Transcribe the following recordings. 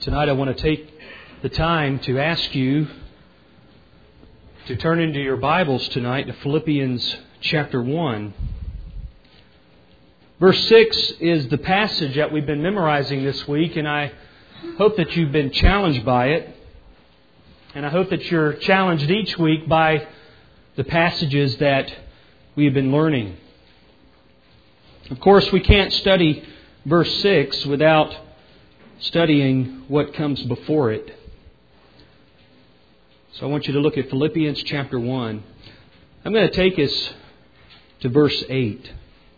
Tonight I want to take the time to ask you to turn into your Bibles tonight to Philippians chapter 1. Verse 6 is the passage that we've been memorizing this week, and I hope that you've been challenged by it. And I hope that you're challenged each week by the passages that we have been learning. Of course, we can't study verse 6 without studying what comes before it. So I want you to look at Philippians chapter 1. I'm going to take us to verse 8.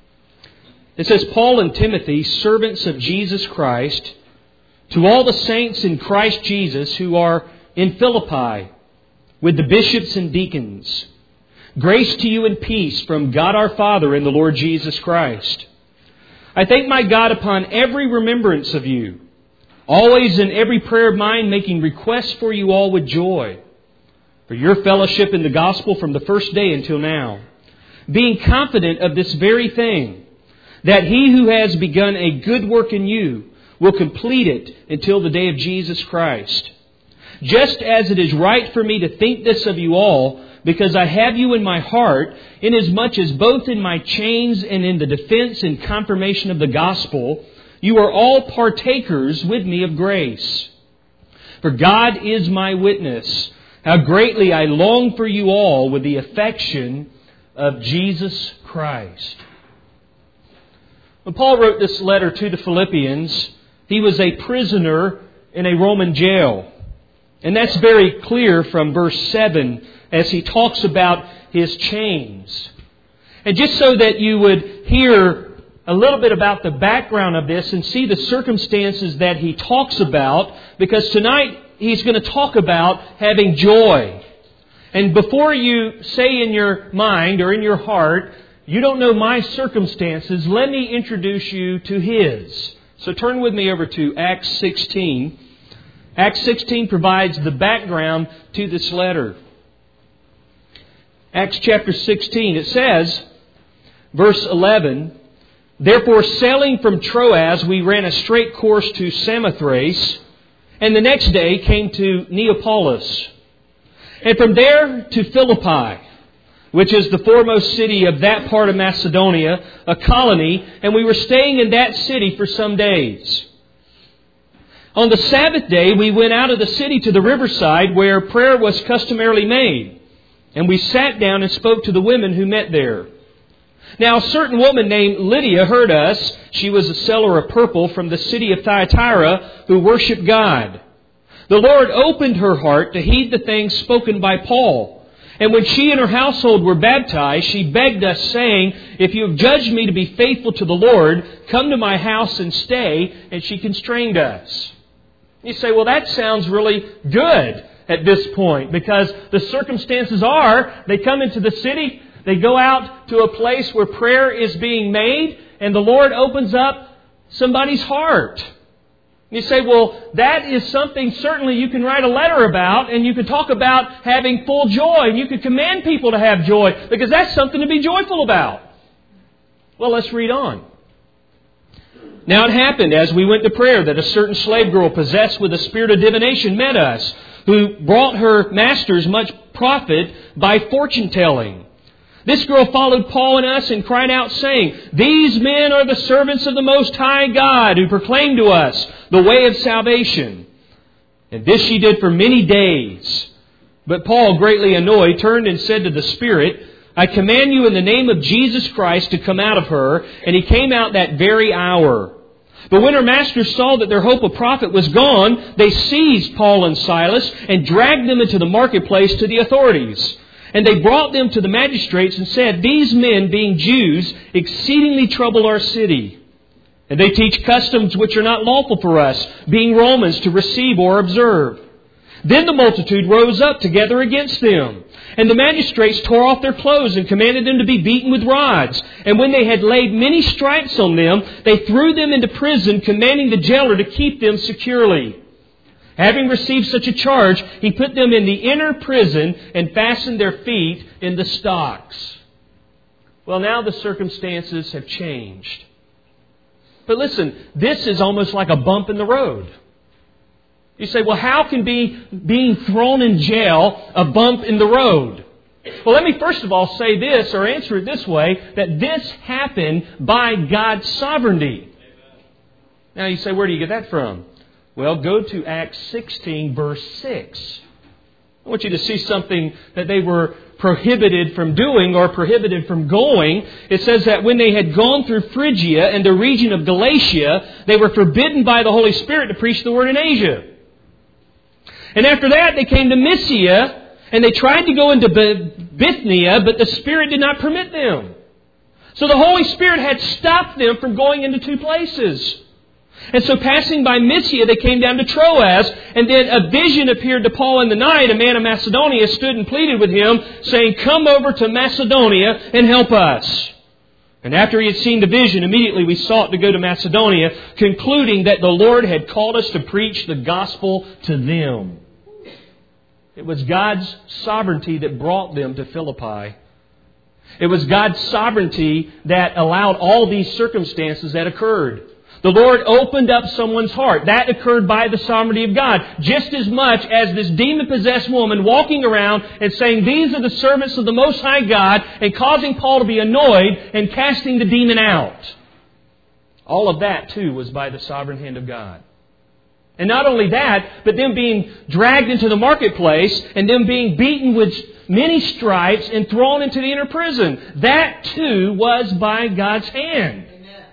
It says, Paul and Timothy, servants of Jesus Christ, to all the saints in Christ Jesus who are in Philippi, with the bishops and deacons. Grace to you and peace from God our Father and the Lord Jesus Christ. I thank my God upon every remembrance of you, always in every prayer of mine making requests for you all with joy, for your fellowship in the gospel from the first day until now, being confident of this very thing, that he who has begun a good work in you will complete it until the day of Jesus Christ. Just as it is right for me to think this of you all, because I have you in my heart, inasmuch as both in my chains and in the defense and confirmation of the gospel, you are all partakers with me of grace. For God is my witness, how greatly I long for you all with the affection of Jesus Christ. When Paul wrote this letter to the Philippians, he was a prisoner in a Roman jail. And that's very clear from verse 7 as he talks about his chains. And just so that you would hear a little bit about the background of this and see the circumstances that he talks about, because tonight he's going to talk about having joy. And before you say in your mind or in your heart, you don't know my circumstances, let me introduce you to his. So turn with me over to Acts 16. Acts 16 provides the background to this letter. Acts chapter 16, it says, verse 11, Therefore, sailing from Troas, we ran a straight course to Samothrace, and the next day came to Neapolis, and from there to Philippi, which is the foremost city of that part of Macedonia, a colony, and we were staying in that city for some days. On the Sabbath day, we went out of the city to the riverside where prayer was customarily made, and we sat down and spoke to the women who met there. Now, a certain woman named Lydia heard us. She was a seller of purple from the city of Thyatira who worshiped God. The Lord opened her heart to heed the things spoken by Paul. And when she and her household were baptized, she begged us, saying, If you have judged me to be faithful to the Lord, come to my house and stay. And she constrained us. You say, well, that sounds really good at this point, because the circumstances are they come into the city, they go out to a place where prayer is being made, and the Lord opens up somebody's heart. You say, well, that is something certainly you can write a letter about, and you can talk about having full joy, and you can command people to have joy, because that's something to be joyful about. Well, let's read on. Now it happened as we went to prayer that a certain slave girl possessed with a spirit of divination met us, who brought her masters much profit by fortune-telling. This girl followed Paul and us and cried out, saying, These men are the servants of the Most High God, who proclaim to us the way of salvation. And this she did for many days. But Paul, greatly annoyed, turned and said to the spirit, I command you in the name of Jesus Christ to come out of her. And he came out that very hour. But when her masters saw that their hope of profit was gone, they seized Paul and Silas and dragged them into the marketplace to the authorities. And they brought them to the magistrates and said, These men, being Jews, exceedingly trouble our city. And they teach customs which are not lawful for us, being Romans, to receive or observe. Then the multitude rose up together against them. And the magistrates tore off their clothes and commanded them to be beaten with rods. And when they had laid many stripes on them, they threw them into prison, commanding the jailer to keep them securely. Having received such a charge, he put them in the inner prison and fastened their feet in the stocks. Well, now the circumstances have changed. But listen, this is almost like a bump in the road. You say, well, how can being thrown in jail a bump in the road? Well, let me first of all say this, or answer it this way, that this happened by God's sovereignty. Now you say, where do you get that from? Well, go to Acts 16, verse 6. I want you to see something that they were prohibited from doing or prohibited from going. It says that when they had gone through Phrygia and the region of Galatia, they were forbidden by the Holy Spirit to preach the word in Asia. And after that, they came to Mysia, and they tried to go into Bithynia, but the Spirit did not permit them. So the Holy Spirit had stopped them from going into two places. And so passing by Mysia, they came down to Troas, and then a vision appeared to Paul in the night. A man of Macedonia stood and pleaded with him, saying, "Come over to Macedonia and help us." And after he had seen the vision, immediately we sought to go to Macedonia, concluding that the Lord had called us to preach the gospel to them. It was God's sovereignty that brought them to Philippi. It was God's sovereignty that allowed all these circumstances that occurred. The Lord opened up someone's heart. That occurred by the sovereignty of God. Just as much as this demon-possessed woman walking around and saying, "These are the servants of the Most High God," and causing Paul to be annoyed and casting the demon out. All of that, too, was by the sovereign hand of God. And not only that, but them being dragged into the marketplace and them being beaten with many stripes and thrown into the inner prison. That, too, was by God's hand. Amen.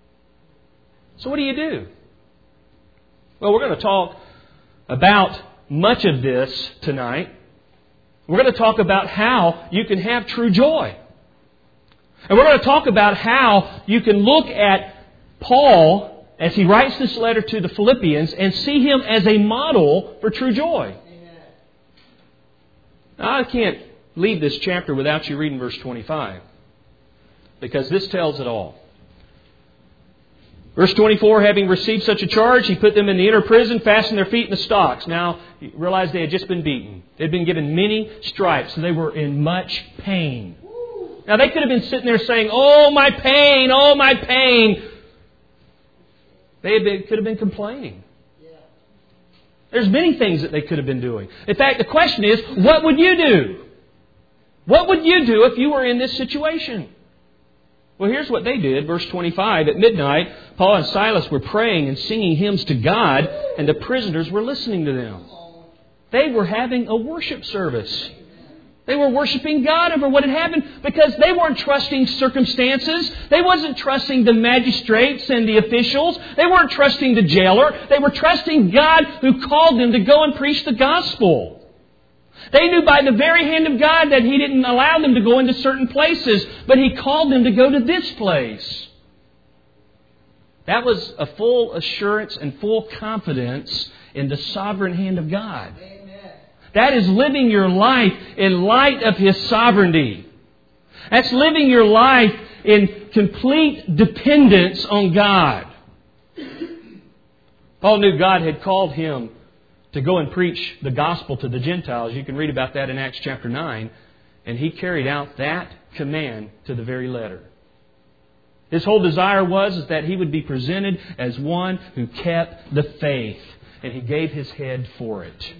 So what do you do? Well, we're going to talk about much of this tonight. We're going to talk about how you can have true joy. And we're going to talk about how you can look at Paul as he writes this letter to the Philippians and see him as a model for true joy. Amen. Now, I can't leave this chapter without you reading verse 25, because this tells it all. Verse 24, having received such a charge, he put them in the inner prison, fastened their feet in the stocks. Now, you realize they had just been beaten. They had been given many stripes, and they were in much pain. Now, they could have been sitting there saying, "Oh, my pain, oh, my pain." Could have been complaining. There's many things that they could have been doing. In fact, the question is, what would you do? What would you do if you were in this situation? Well, here's what they did. Verse 25, at midnight, Paul and Silas were praying and singing hymns to God, and the prisoners were listening to them. They were having a worship service. They were worshiping God over what had happened because they weren't trusting circumstances. They wasn't trusting the magistrates and the officials. They weren't trusting the jailer. They were trusting God who called them to go and preach the gospel. They knew by the very hand of God that He didn't allow them to go into certain places, but He called them to go to this place. That was a full assurance and full confidence in the sovereign hand of God. That is living your life in light of His sovereignty. That's living your life in complete dependence on God. Paul knew God had called him to go and preach the gospel to the Gentiles. You can read about that in Acts chapter 9. And he carried out that command to the very letter. His whole desire was that he would be presented as one who kept the faith. And he gave his head for it.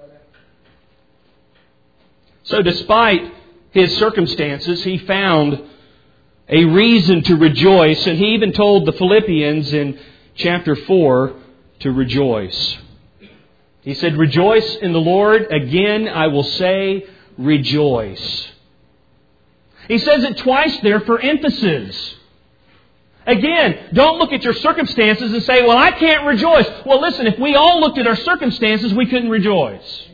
So despite his circumstances, he found a reason to rejoice. And he even told the Philippians in chapter 4 to rejoice. He said, "Rejoice in the Lord. Again, I will say, rejoice." He says it twice there for emphasis. Again, don't look at your circumstances and say, "Well, I can't rejoice." Well, listen, if we all looked at our circumstances, we couldn't rejoice.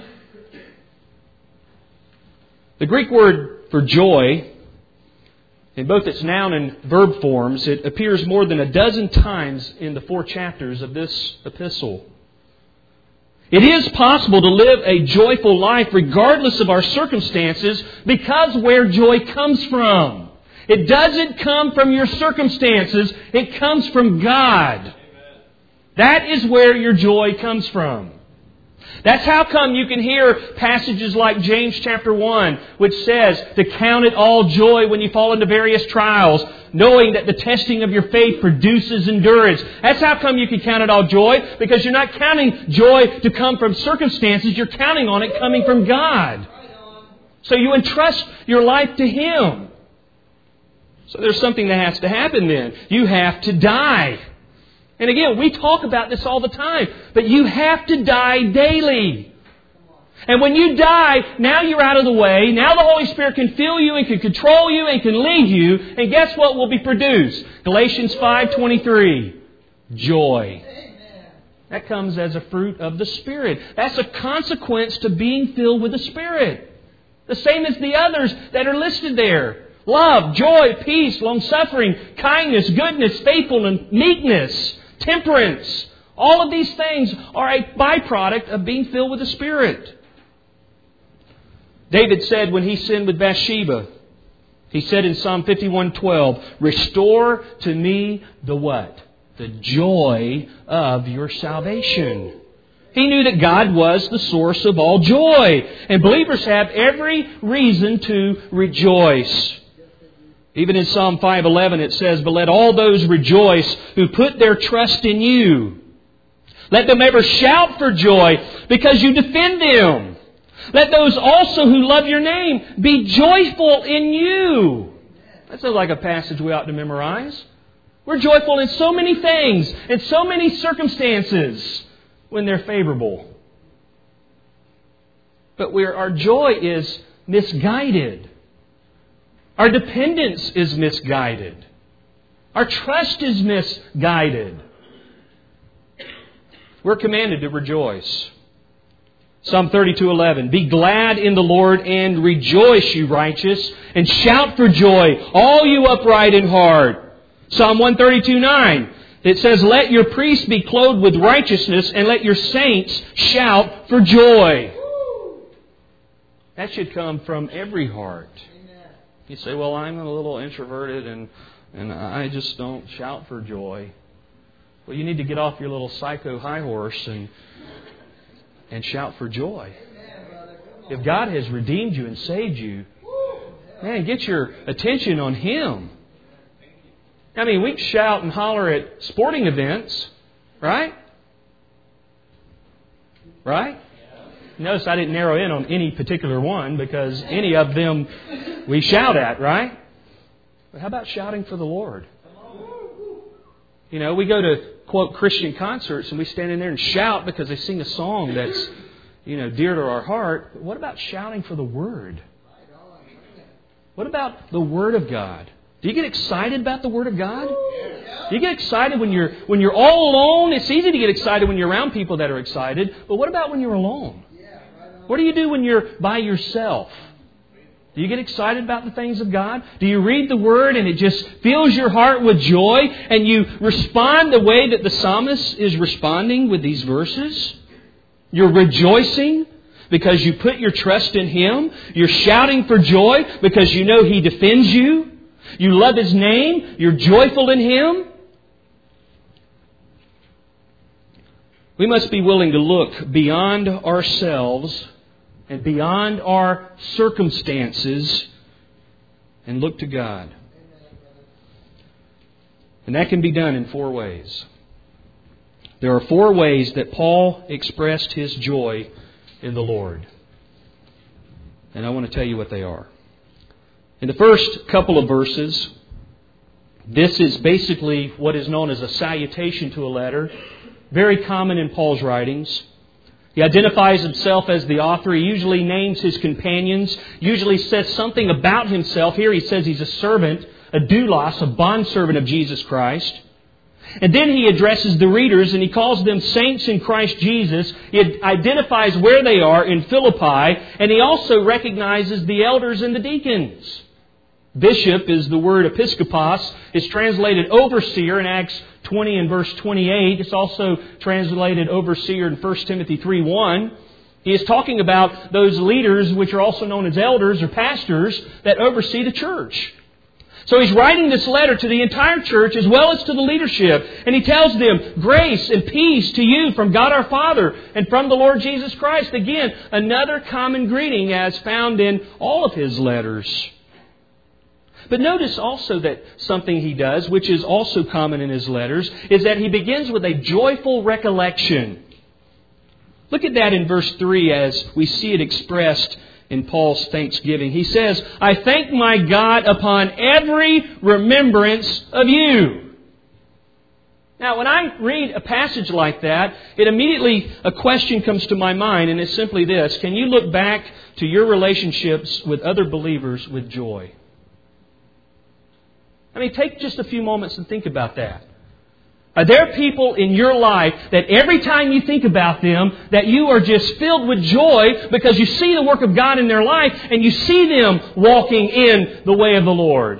The Greek word for joy, in both its noun and verb forms, it appears more than a dozen times in the 4 chapters of this epistle. It is possible to live a joyful life regardless of our circumstances because where joy comes from. It doesn't come from your circumstances, it comes from God. That is where your joy comes from. That's how come you can hear passages like James chapter 1, which says to count it all joy when you fall into various trials, knowing that the testing of your faith produces endurance. That's how come you can count it all joy, because you're not counting joy to come from circumstances, you're counting on it coming from God. So you entrust your life to Him. So there's something that has to happen then. You have to die. And again, we talk about this all the time, but you have to die daily. And when you die, now you're out of the way. Now the Holy Spirit can fill you and can control you and can lead you. And guess what will be produced? Galatians 5:23. Joy. That comes as a fruit of the Spirit. That's a consequence to being filled with the Spirit. The same as the others that are listed there. Love, joy, peace, long-suffering, kindness, goodness, faithfulness, meekness, temperance. All of these things are a byproduct of being filled with the Spirit. David said when he sinned with Bathsheba, he said in Psalm 51:12, "Restore to me the what? The joy of your salvation." He knew that God was the source of all joy. And believers have every reason to rejoice. Even in Psalm 5:11 it says, "But let all those rejoice who put their trust in you. Let them ever shout for joy because you defend them. Let those also who love your name be joyful in you." That sounds like a passage we ought to memorize. We're joyful in so many things, in so many circumstances when they're favorable. But where our joy is misguided. Our dependence is misguided. Our trust is misguided. We're commanded to rejoice. Psalm 32:11, "Be glad in the Lord and rejoice, you righteous, and shout for joy, all you upright in heart." Psalm 132:9, it says, "Let your priests be clothed with righteousness, and let your saints shout for joy." That should come from every heart. You say, "Well, I'm a little introverted and I just don't shout for joy." Well, you need to get off your little psycho high horse and shout for joy. If God has redeemed you and saved you, man, get your attention on Him. I mean, we shout and holler at sporting events, right? Right? Notice I didn't narrow in on any particular one because any of them we shout at, right? But how about shouting for the Lord? You know, we go to, quote, Christian concerts and we stand in there and shout because they sing a song that's, dear to our heart. But what about shouting for the Word? What about the Word of God? Do you get excited about the Word of God? Do you get excited when you're all alone? It's easy to get excited when you're around people that are excited. But what about when you're alone? What do you do when you're by yourself? Do you get excited about the things of God? Do you read the Word and it just fills your heart with joy and you respond the way that the psalmist is responding with these verses? You're rejoicing because you put your trust in Him. You're shouting for joy because you know He defends you. You love His name. You're joyful in Him. We must be willing to look beyond ourselves and beyond our circumstances and look to God. And that can be done in 4 ways. There are 4 ways that Paul expressed his joy in the Lord. And I want to tell you what they are. In the first couple of verses, this is basically what is known as a salutation to a letter. Very common in Paul's writings. He identifies himself as the author. He usually names his companions. Usually says something about himself. Here he says he's a servant, a doulos, a bondservant of Jesus Christ. And then he addresses the readers and he calls them saints in Christ Jesus. He identifies where they are in Philippi. And he also recognizes the elders and the deacons. Bishop is the word episkopos. It's translated overseer in Acts 20 and verse 28. It's also translated overseer in 1 Timothy 3:1. He is talking about those leaders which are also known as elders or pastors that oversee the church. So he's writing this letter to the entire church as well as to the leadership. And he tells them, grace and peace to you from God our Father and from the Lord Jesus Christ. Again, another common greeting as found in all of his letters. But notice also that something he does, which is also common in his letters, is that he begins with a joyful recollection. Look at that in verse 3 as we see it expressed in Paul's thanksgiving. He says, I thank my God upon every remembrance of you. Now, when I read a passage like that, immediately a question comes to my mind, and it's simply this. Can you look back to your relationships with other believers with joy? I mean, take just a few moments and think about that. Are there people in your life that every time you think about them, that you are just filled with joy because you see the work of God in their life and you see them walking in the way of the Lord?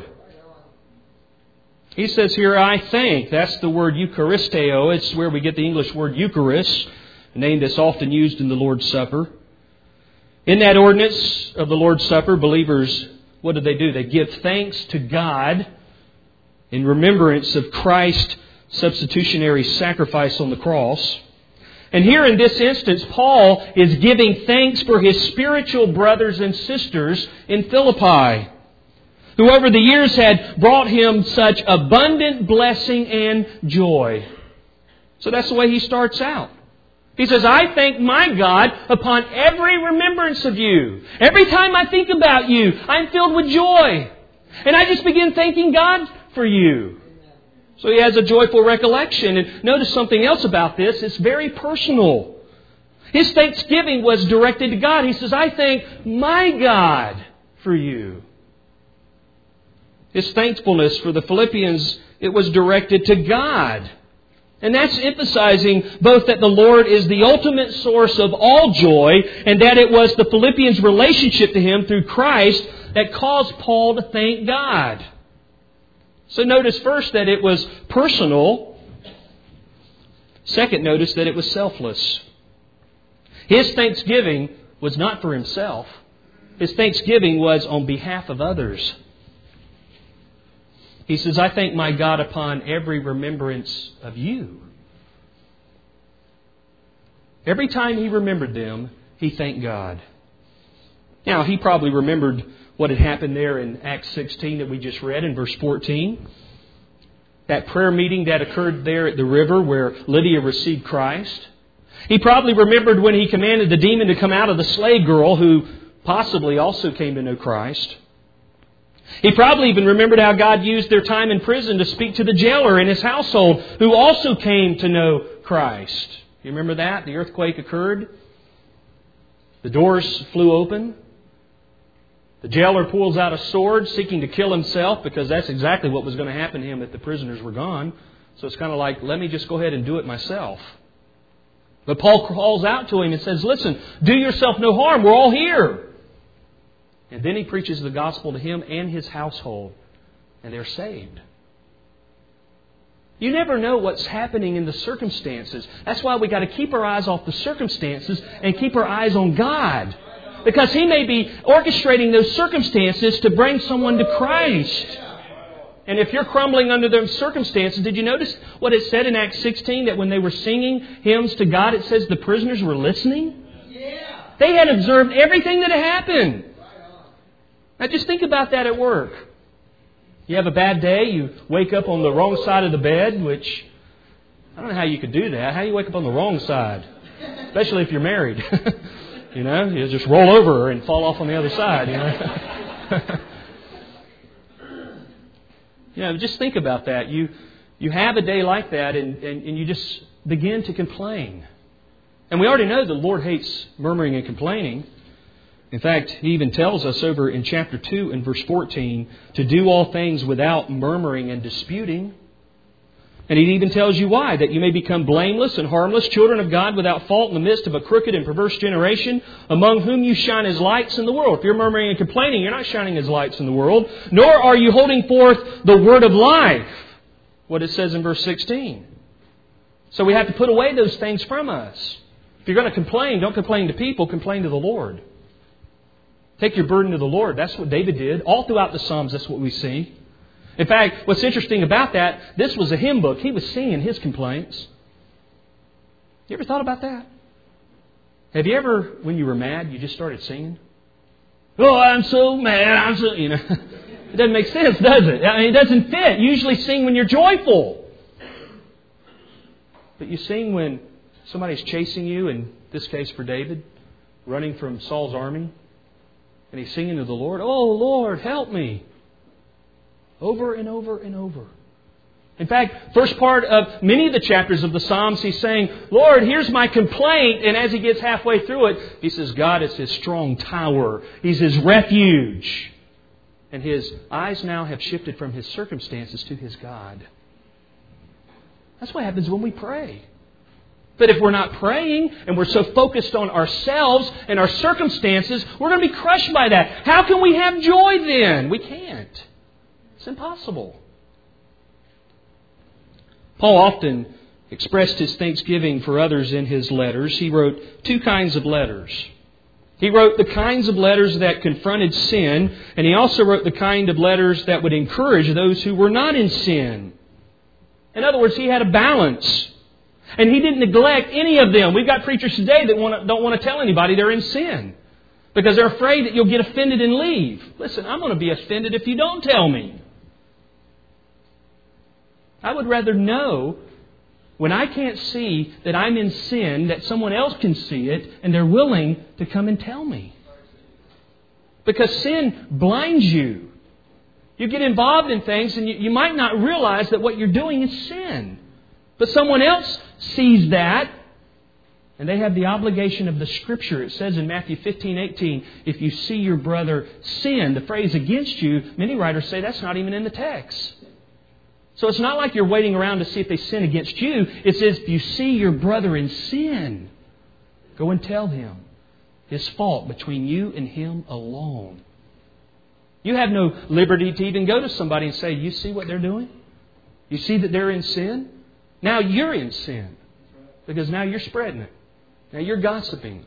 He says here, I thank. That's the word Eucharisteo. It's where we get the English word Eucharist, a name that's often used in the Lord's Supper. In that ordinance of the Lord's Supper, believers, what do? They give thanks to God in remembrance of Christ's substitutionary sacrifice on the cross. And here in this instance, Paul is giving thanks for his spiritual brothers and sisters in Philippi, who over the years had brought him such abundant blessing and joy. So that's the way he starts out. He says, I thank my God upon every remembrance of you. Every time I think about you, I'm filled with joy. And I just begin thanking God for you. So he has a joyful recollection. And notice something else about this. It's very personal. His thanksgiving was directed to God. He says, I thank my God for you. His thankfulness for the Philippians, it was directed to God. And that's emphasizing both that the Lord is the ultimate source of all joy and that it was the Philippians' relationship to Him through Christ that caused Paul to thank God. So notice first that it was personal. Second, notice that it was selfless. His thanksgiving was not for himself. His thanksgiving was on behalf of others. He says, I thank my God upon every remembrance of you. Every time he remembered them, he thanked God. Now, he probably remembered what had happened there in Acts 16 that we just read in verse 14. That prayer meeting that occurred there at the river where Lydia received Christ. He probably remembered when he commanded the demon to come out of the slave girl who possibly also came to know Christ. He probably even remembered how God used their time in prison to speak to the jailer in his household who also came to know Christ. You remember that? The earthquake occurred. The doors flew open. The jailer pulls out a sword seeking to kill himself because that's exactly what was going to happen to him if the prisoners were gone. So it's kind of like, let me just go ahead and do it myself. But Paul calls out to him and says, listen, do yourself no harm. We're all here. And then he preaches the gospel to him and his household. And they're saved. You never know what's happening in the circumstances. That's why we got to keep our eyes off the circumstances and keep our eyes on God. Because He may be orchestrating those circumstances to bring someone to Christ. And if you're crumbling under those circumstances, did you notice what it said in Acts 16? That when they were singing hymns to God, it says the prisoners were listening? They had observed everything that had happened. Now just think about that at work. You have a bad day, you wake up on the wrong side of the bed, which, I don't know how you could do that. How do you wake up on the wrong side? Especially if you're married. You know, you just roll over and fall off on the other side, you know. Just think about that. You have a day like that and you just begin to complain. And we already know the Lord hates murmuring and complaining. In fact, He even tells us over in chapter 2 and verse 14 to do all things without murmuring and disputing. And He even tells you why. That you may become blameless and harmless, children of God without fault in the midst of a crooked and perverse generation, among whom you shine as lights in the world. If you're murmuring and complaining, you're not shining as lights in the world. Nor are you holding forth the word of life. What it says in verse 16. So we have to put away those things from us. If you're going to complain, don't complain to people, complain to the Lord. Take your burden to the Lord. That's what David did. All throughout the Psalms, that's what we see. In fact, what's interesting about that, this was a hymn book. He was singing his complaints. You ever thought about that? Have you ever, when you were mad, you just started singing? Oh, I'm so mad, It doesn't make sense, does it? I mean, it doesn't fit. You usually sing when you're joyful. But you sing when somebody's chasing you, in this case for David, running from Saul's army. And he's singing to the Lord, "Oh, Lord, help me." Over and over and over. In fact, first part of many of the chapters of the Psalms, he's saying, "Lord, here's my complaint." And as he gets halfway through it, he says, God is his strong tower. He's his refuge. And his eyes now have shifted from his circumstances to his God. That's what happens when we pray. But if we're not praying and we're so focused on ourselves and our circumstances, we're going to be crushed by that. How can we have joy then? We can't. It's impossible. Paul often expressed his thanksgiving for others in his letters. He wrote 2 kinds of letters. He wrote the kinds of letters that confronted sin, and he also wrote the kind of letters that would encourage those who were not in sin. In other words, he had a balance. And he didn't neglect any of them. We've got preachers today that don't want to tell anybody they're in sin because they're afraid that you'll get offended and leave. Listen, I'm going to be offended if you don't tell me. I would rather know when I can't see that I'm in sin, that someone else can see it and they're willing to come and tell me. Because sin blinds you. You get involved in things and you might not realize that what you're doing is sin. But someone else sees that and they have the obligation of the Scripture. It says in Matthew 15:18, if you see your brother sin, the phrase against you, many writers say that's not even in the text. So it's not like you're waiting around to see if they sin against you. It says if you see your brother in sin, go and tell him his fault between you and him alone. You have no liberty to even go to somebody and say, you see what they're doing? You see that they're in sin? Now you're in sin. Because now you're spreading it. Now you're gossiping.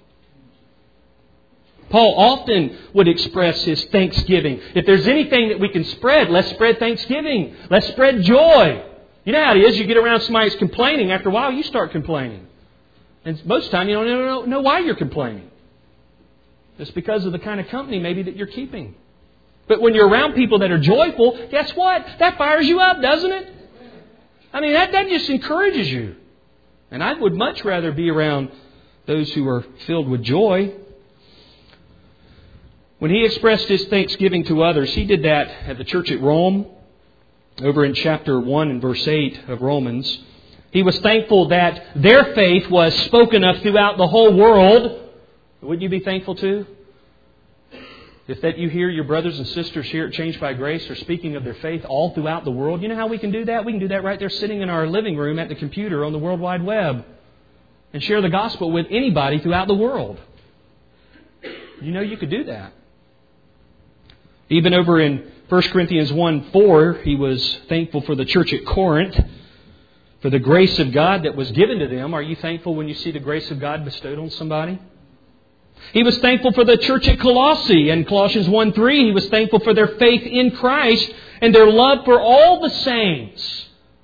Paul often would express his thanksgiving. If there's anything that we can spread, let's spread thanksgiving. Let's spread joy. You know how it is. You get around somebody who's complaining. After a while, you start complaining. And most of the time, you don't know why you're complaining. It's because of the kind of company maybe that you're keeping. But when you're around people that are joyful, guess what? That fires you up, doesn't it? I mean, that just encourages you. And I would much rather be around those who are filled with joy. When he expressed his thanksgiving to others, he did that at the church at Rome, over in chapter 1 and verse 8 of Romans. He was thankful that their faith was spoken of throughout the whole world. Wouldn't you be thankful too? If that you hear your brothers and sisters here at Changed by Grace are speaking of their faith all throughout the world. You know how we can do that? We can do that right there sitting in our living room at the computer on the World Wide Web and share the gospel with anybody throughout the world. You know you could do that. Even over in 1 Corinthians 1:4, he was thankful for the church at Corinth, for the grace of God that was given to them. Are you thankful when you see the grace of God bestowed on somebody? He was thankful for the church at Colossae. In Colossians 1:3, he was thankful for their faith in Christ and their love for all the saints.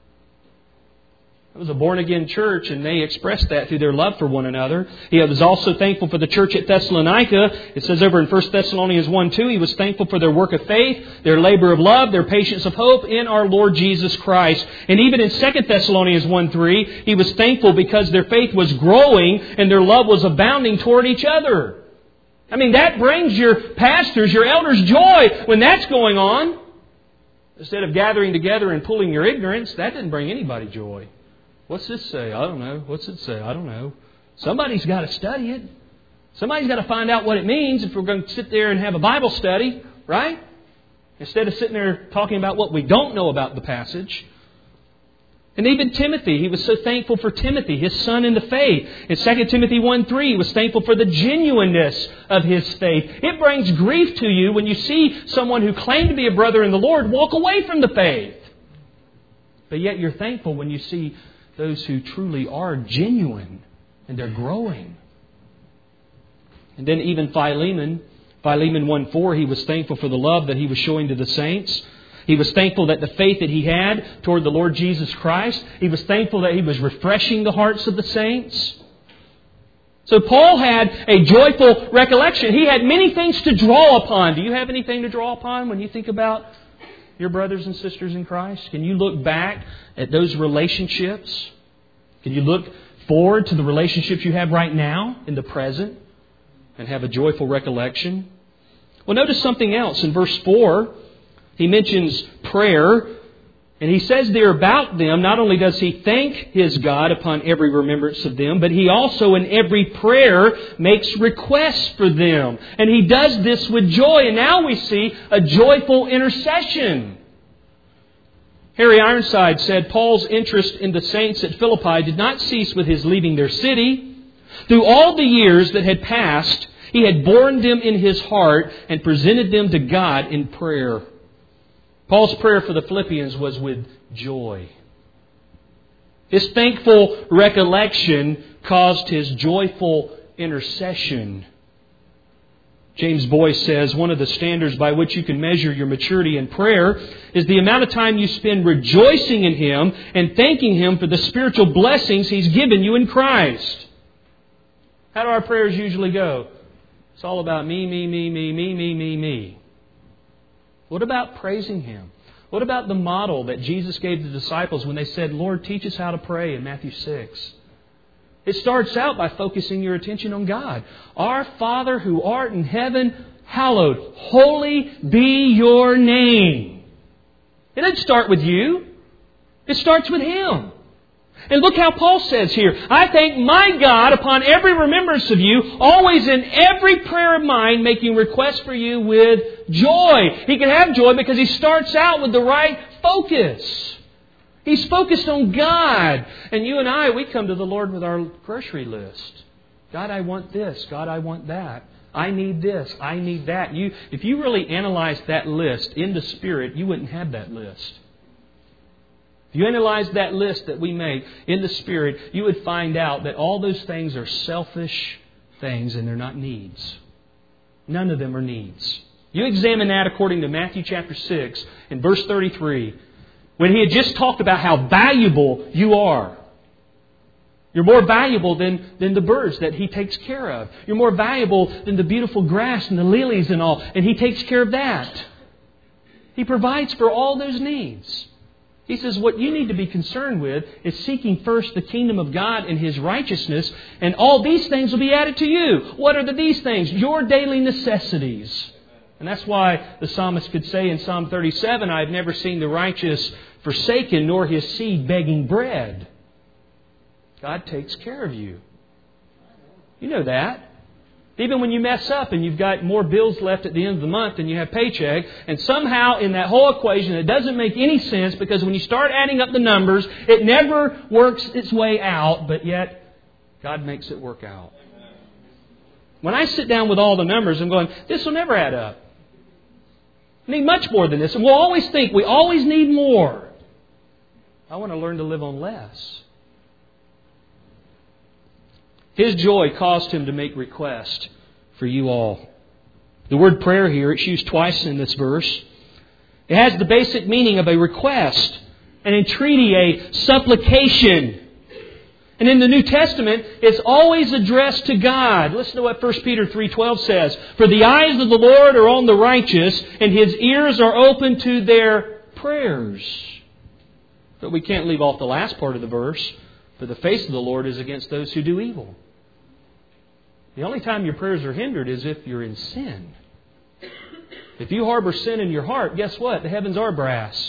It was a born-again church, and they expressed that through their love for one another. He was also thankful for the church at Thessalonica. It says over in 1 Thessalonians 1:2, he was thankful for their work of faith, their labor of love, their patience of hope in our Lord Jesus Christ. And even in 2 Thessalonians 1:3, he was thankful because their faith was growing and their love was abounding toward each other. I mean, that brings your pastors, your elders joy when that's going on. Instead of gathering together and pulling your ignorance, that didn't bring anybody joy. What's this say? I don't know. What's it say? I don't know. Somebody's got to study it. Somebody's got to find out what it means if we're going to sit there and have a Bible study, right? Instead of sitting there talking about what we don't know about the passage. And even Timothy, he was so thankful for Timothy, his son in the faith. In 2 Timothy 1:3, he was thankful for the genuineness of his faith. It brings grief to you when you see someone who claimed to be a brother in the Lord walk away from the faith. But yet you're thankful when you see those who truly are genuine and they're growing. And then even Philemon 1:4, he was thankful for the love that he was showing to the saints. He was thankful that the faith that he had toward the Lord Jesus Christ. He was thankful that he was refreshing the hearts of the saints. So Paul had a joyful recollection. He had many things to draw upon. Do you have anything to draw upon when you think about your brothers and sisters in Christ? Can you look back at those relationships? Can you look forward to the relationships you have right now in the present and have a joyful recollection? Well, notice something else. In verse 4, he mentions prayer. And he says there about them, not only does he thank his God upon every remembrance of them, but he also in every prayer makes requests for them. And he does this with joy. And now we see a joyful intercession. Harry Ironside said Paul's interest in the saints at Philippi did not cease with his leaving their city. Through all the years that had passed, he had borne them in his heart and presented them to God in prayer. Paul's prayer for the Philippians was with joy. His thankful recollection caused his joyful intercession. James Boyce says, one of the standards by which you can measure your maturity in prayer is the amount of time you spend rejoicing in Him and thanking Him for the spiritual blessings He's given you in Christ. How do our prayers usually go? It's all about me, me, me, me, me, me, me, me. What about praising Him? What about the model that Jesus gave the disciples when they said, Lord, teach us how to pray in Matthew 6? It starts out by focusing your attention on God. Our Father who art in heaven, hallowed, holy be your name. It doesn't start with you. It starts with Him. And look how Paul says here, I thank my God upon every remembrance of you, always in every prayer of mine, making requests for you with joy. He can have joy because he starts out with the right focus. He's focused on God. And you and I, we come to the Lord with our grocery list. God, I want this. God, I want that. I need this. I need that. If you really analyze that list in the Spirit, you wouldn't have that list. If you analyze that list that we make in the Spirit, you would find out that all those things are selfish things and they're not needs. None of them are needs. You examine that according to Matthew chapter 6 and verse 33, when he had just talked about how valuable you are. You're more valuable than the birds that He takes care of. You're more valuable than the beautiful grass and the lilies and all. And He takes care of that. He provides for all those needs. He says what you need to be concerned with is seeking first the kingdom of God and His righteousness, and all these things will be added to you. What are these things? Your daily necessities. And that's why the psalmist could say in Psalm 37, I have never seen the righteous forsaken, nor his seed begging bread. God takes care of you. You know that. Even when you mess up and you've got more bills left at the end of the month than you have paycheck, and somehow in that whole equation it doesn't make any sense because when you start adding up the numbers, it never works its way out, but yet God makes it work out. When I sit down with all the numbers, I'm going, this will never add up. I need much more than this. And we'll always think we always need more. I want to learn to live on less. His joy caused him to make request for you all. The word prayer here, it's used twice in this verse. It has the basic meaning of a request, an entreaty, a supplication. And in the New Testament, it's always addressed to God. Listen to what 1 Peter 3:12 says. For the eyes of the Lord are on the righteous, and His ears are open to their prayers. But we can't leave off the last part of the verse. For the face of the Lord is against those who do evil. The only time your prayers are hindered is if you're in sin. If you harbor sin in your heart, guess what? The heavens are brass.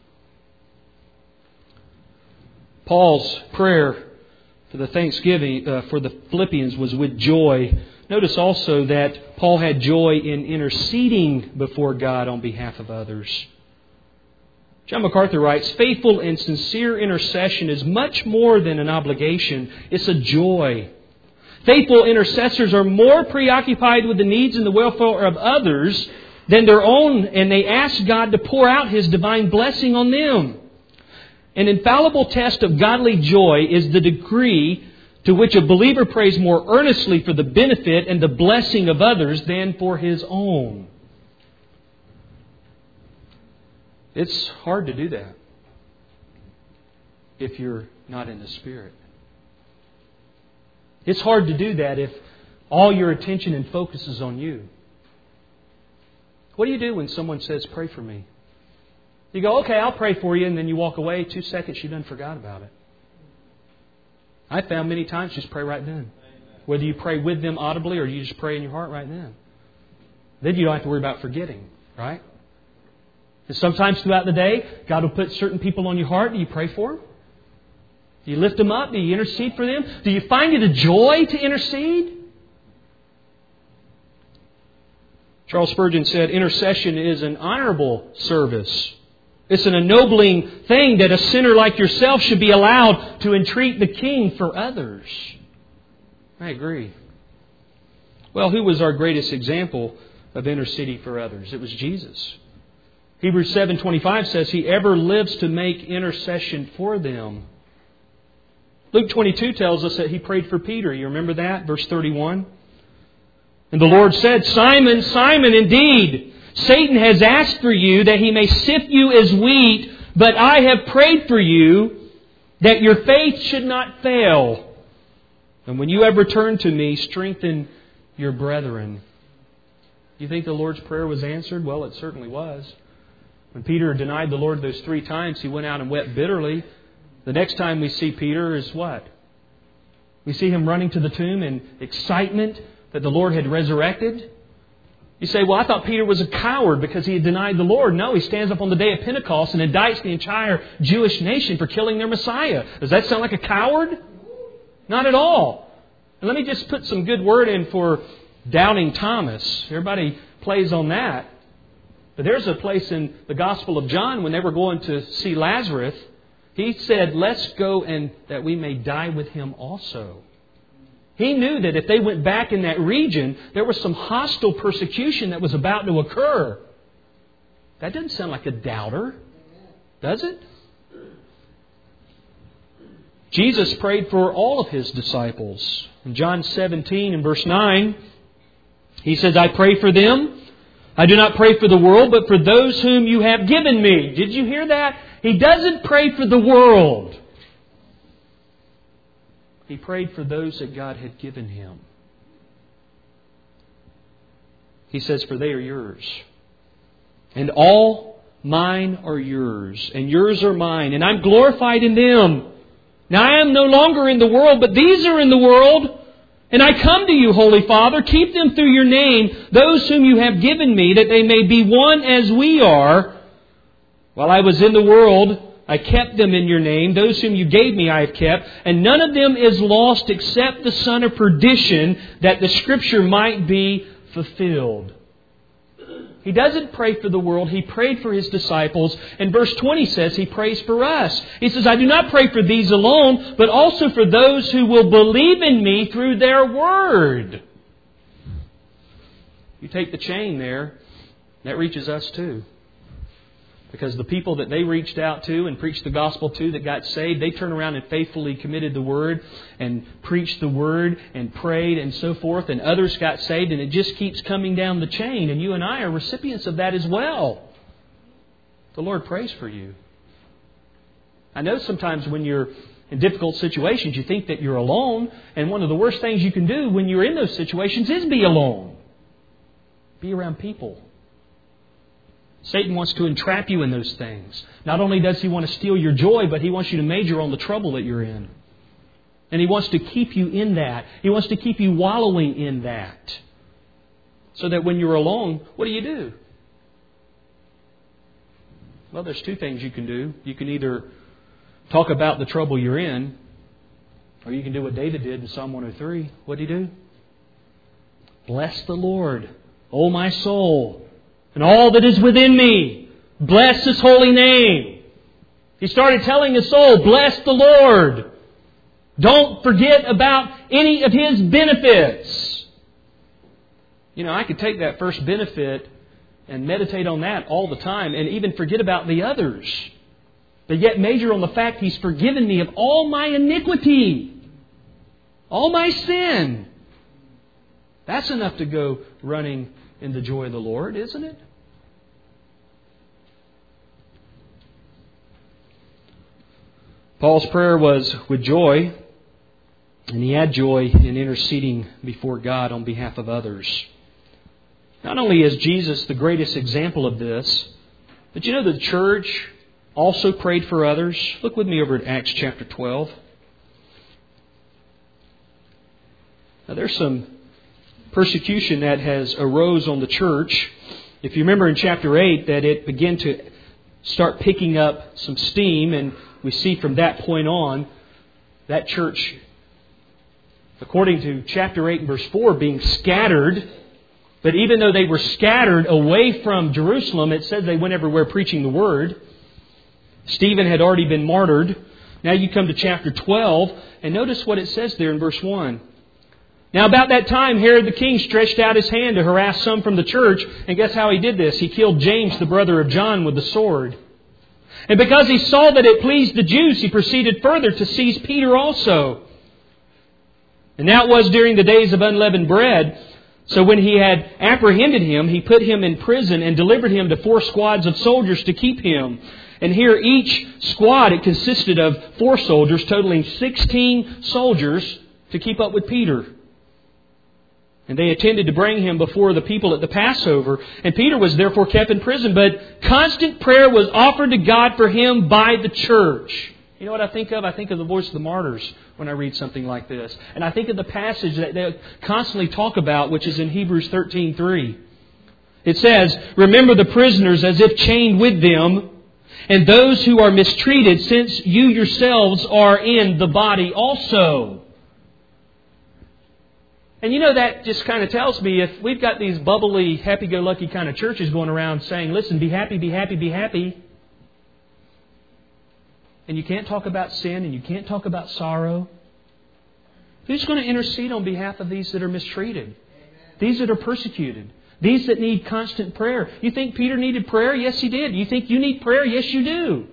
Paul's prayer for the Thanksgiving, for the Philippians was with joy. Notice also that Paul had joy in interceding before God on behalf of others. John MacArthur writes, faithful and sincere intercession is much more than an obligation. It's a joy. Faithful intercessors are more preoccupied with the needs and the welfare of others than their own, and they ask God to pour out His divine blessing on them. An infallible test of godly joy is the degree to which a believer prays more earnestly for the benefit and the blessing of others than for his own. It's hard to do that if you're not in the Spirit. It's hard to do that if all your attention and focus is on you. What do you do when someone says, pray for me? You go, okay, I'll pray for you, and then you walk away. 2 seconds, you done forgot about it. I found many times just pray right then. Whether you pray with them audibly or you just pray in your heart right then. Then you don't have to worry about forgetting, right? And sometimes throughout the day, God will put certain people on your heart. Do you pray for them? Do you lift them up? Do you intercede for them? Do you find it a joy to intercede? Charles Spurgeon said, intercession is an honorable service. It's an ennobling thing that a sinner like yourself should be allowed to entreat the King for others. I agree. Well, who was our greatest example of interceding for others? It was Jesus. Hebrews 7:25 says, He ever lives to make intercession for them. Luke 22 tells us that He prayed for Peter. You remember that? Verse 31. And the Lord said, Simon, Simon, indeed, Satan has asked for you that he may sift you as wheat, but I have prayed for you that your faith should not fail. And when you have returned to me, strengthen your brethren. You think the Lord's prayer was answered? Well, it certainly was. When Peter denied the Lord those 3 times, he went out and wept bitterly. The next time we see Peter is what? We see him running to the tomb in excitement that the Lord had resurrected. You say, well, I thought Peter was a coward because he had denied the Lord. No, he stands up on the day of Pentecost and indicts the entire Jewish nation for killing their Messiah. Does that sound like a coward? Not at all. And let me just put some good word in for doubting Thomas. Everybody plays on that. But there's a place in the Gospel of John when they were going to see Lazarus. He said, let's go and that we may die with him also. He knew that if they went back in that region, there was some hostile persecution that was about to occur. That doesn't sound like a doubter, does it? Jesus prayed for all of His disciples. In John 17 and verse 9, He says, I pray for them. I do not pray for the world, but for those whom you have given me. Did you hear that? He doesn't pray for the world. He prayed for those that God had given Him. He says, for they are yours. And all mine are yours. And yours are mine. And I'm glorified in them. Now I am no longer in the world, but these are in the world. And I come to you, Holy Father. Keep them through your name, those whom you have given me, that they may be one as we are. While I was in the world, I kept them in your name. Those whom you gave me I have kept. And none of them is lost except the son of perdition, that the Scripture might be fulfilled. He doesn't pray for the world. He prayed for His disciples. And verse 20 says He prays for us. He says, I do not pray for these alone, but also for those who will believe in me through their word. You take the chain there, that reaches us too. Because the people that they reached out to and preached the gospel to that got saved, they turned around and faithfully committed the Word and preached the Word and prayed and so forth. And others got saved, and it just keeps coming down the chain. And you and I are recipients of that as well. The Lord prays for you. I know sometimes when you're in difficult situations, you think that you're alone. And one of the worst things you can do when you're in those situations is be alone. Be around people. Satan wants to entrap you in those things. Not only does he want to steal your joy, but he wants you to major on the trouble that you're in. And he wants to keep you in that. He wants to keep you wallowing in that. So that when you're alone, what do? Well, there's 2 things you can do. You can either talk about the trouble you're in, or you can do what David did in Psalm 103. What did he do? Bless the Lord, O my soul, and all that is within me. Bless His holy name. He started telling his soul, bless the Lord. Don't forget about any of His benefits. You know, I could take that first benefit and meditate on that all the time and even forget about the others. But yet major on the fact He's forgiven me of all my iniquity. All my sin. That's enough to go running in the joy of the Lord, isn't it? Paul's prayer was with joy, and he had joy in interceding before God on behalf of others. Not only is Jesus the greatest example of this, but you know the church also prayed for others. Look with me over at Acts chapter 12. Now there's some persecution that has arose on the church. If you remember in chapter 8 that it began to start picking up some steam, and we see from that point on that church, according to chapter 8 and verse 4, being scattered. But even though they were scattered away from Jerusalem, it says they went everywhere preaching the Word. Stephen had already been martyred. Now you come to chapter 12, and notice what it says there in verse 1. Now about that time, Herod the king stretched out his hand to harass some from the church. And guess how he did this? He killed James, the brother of John, with the sword. And because he saw that it pleased the Jews, he proceeded further to seize Peter also. And that was during the days of unleavened bread. So when he had apprehended him, he put him in prison and delivered him to 4 squads of soldiers to keep him. And here each squad, it consisted of 4 soldiers, totaling 16 soldiers to keep up with Peter. And they intended to bring him before the people at the Passover. And Peter was therefore kept in prison. But constant prayer was offered to God for him by the church. You know what I think of? I think of the voice of the martyrs when I read something like this. And I think of the passage that they constantly talk about, which is in Hebrews 13:3. It says, "Remember the prisoners as if chained with them, and those who are mistreated, since you yourselves are in the body also." And you know, that just kind of tells me, if we've got these bubbly, happy-go-lucky kind of churches going around saying, listen, be happy, be happy, be happy. And you can't talk about sin and you can't talk about sorrow. Who's going to intercede on behalf of these that are mistreated? These that are persecuted? These that need constant prayer? You think Peter needed prayer? Yes, he did. You think you need prayer? Yes, you do.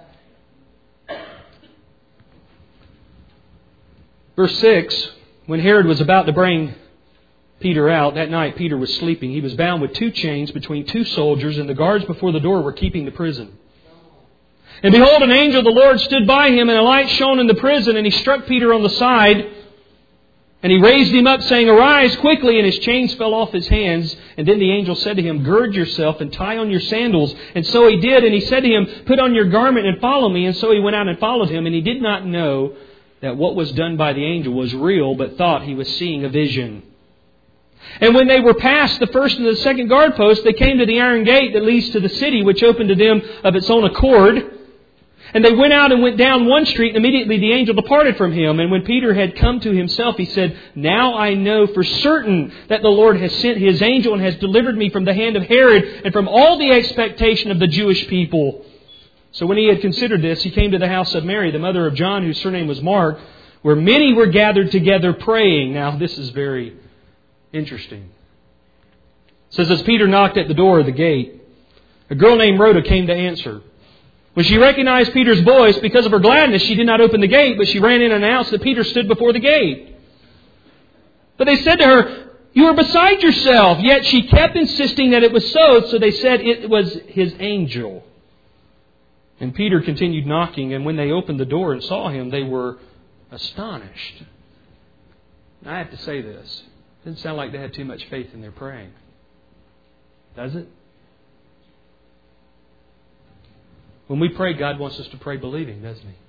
Verse 6, when Herod was about to bring Peter out, that night Peter was sleeping. He was bound with 2 chains between 2 soldiers, and the guards before the door were keeping the prison. And behold, an angel of the Lord stood by him, and a light shone in the prison, and he struck Peter on the side, and he raised him up, saying, "Arise quickly," and his chains fell off his hands. And then the angel said to him, "Gird yourself and tie on your sandals." And so he did, and he said to him, "Put on your garment and follow me." And so he went out and followed him, and he did not know that what was done by the angel was real, but thought he was seeing a vision. And when they were past the first and the second guard post, they came to the iron gate that leads to the city, which opened to them of its own accord. And they went out and went down one street, and immediately the angel departed from him. And when Peter had come to himself, he said, "Now I know for certain that the Lord has sent His angel and has delivered me from the hand of Herod and from all the expectation of the Jewish people." So when he had considered this, he came to the house of Mary, the mother of John, whose surname was Mark, where many were gathered together praying. Now this is very interesting. It says, as Peter knocked at the door of the gate, a girl named Rhoda came to answer. When she recognized Peter's voice, because of her gladness, she did not open the gate, but she ran in and announced that Peter stood before the gate. But they said to her, "You are beside yourself." Yet she kept insisting that it was so they said it was his angel. And Peter continued knocking, and when they opened the door and saw him, they were astonished. Now, I have to say this. It doesn't sound like they had too much faith in their praying. Does it? When we pray, God wants us to pray believing, doesn't He?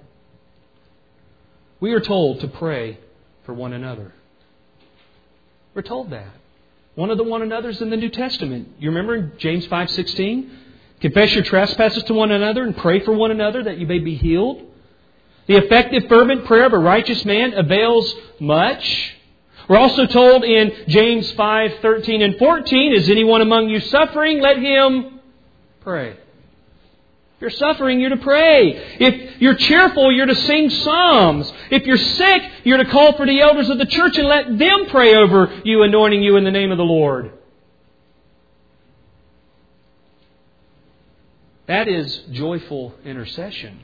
We are told to pray for one another. We're told that. One of the one another's in the New Testament. You remember in James 5:16? Confess your trespasses to one another and pray for one another that you may be healed. The effective, fervent prayer of a righteous man avails much. We're also told in James 5:13 and 14, "Is anyone among you suffering? Let him pray." If you're suffering, you're to pray. If you're cheerful, you're to sing psalms. If you're sick, you're to call for the elders of the church and let them pray over you, anointing you in the name of the Lord. That is joyful intercession.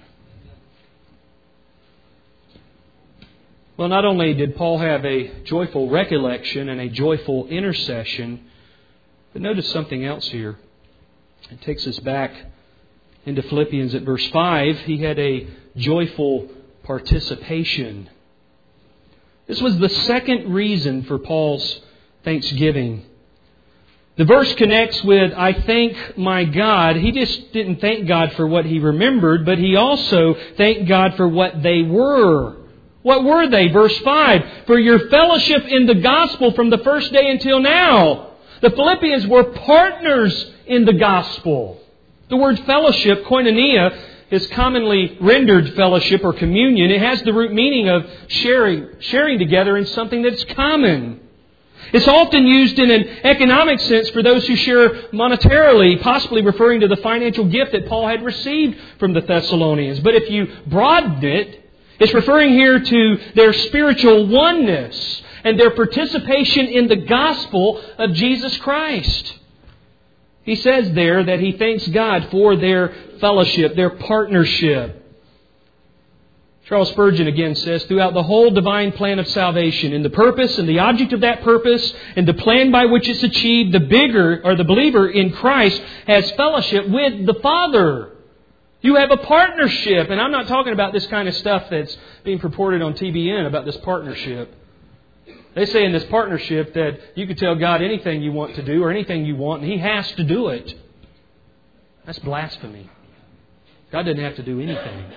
Well, not only did Paul have a joyful recollection and a joyful intercession, but notice something else here. It takes us back into Philippians at verse 5, he had a joyful participation. This was the second reason for Paul's thanksgiving. The verse connects with, I thank my God. He just didn't thank God for what he remembered, but he also thanked God for what they were. What were they? Verse 5, for your fellowship in the gospel from the first day until now. The Philippians were partners in the gospel. The word fellowship, koinonia, is commonly rendered fellowship or communion. It has the root meaning of sharing together in something that's common. It's often used in an economic sense for those who share monetarily, possibly referring to the financial gift that Paul had received from the Thessalonians. But if you broaden it, it's referring here to their spiritual oneness and their participation in the gospel of Jesus Christ. He says there that he thanks God for their fellowship, their partnership. Charles Spurgeon again says, throughout the whole divine plan of salvation, in the purpose and the object of that purpose, and the plan by which it's achieved, the believer in Christ has fellowship with the Father. You have a partnership. And I'm not talking about this kind of stuff that's being purported on TBN about this partnership. They say in this partnership that you can tell God anything you want to do or anything you want, and He has to do it. That's blasphemy. God doesn't have to do anything.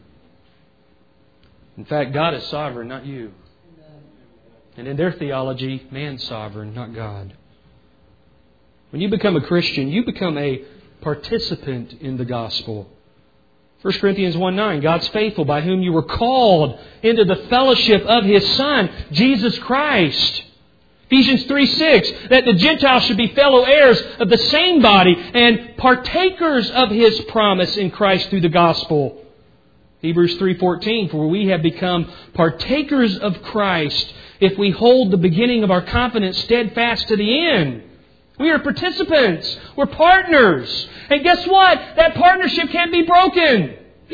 In fact, God is sovereign, not you. And in their theology, man's sovereign, not God. When you become a Christian, you become a participant in the gospel. 1 Corinthians 1:9, God's faithful, by whom you were called into the fellowship of His Son, Jesus Christ. Ephesians 3:6, that the Gentiles should be fellow heirs of the same body and partakers of His promise in Christ through the gospel. Hebrews 3:14, for we have become partakers of Christ if we hold the beginning of our confidence steadfast to the end. We are participants. We're partners. And guess what? That partnership can't be broken.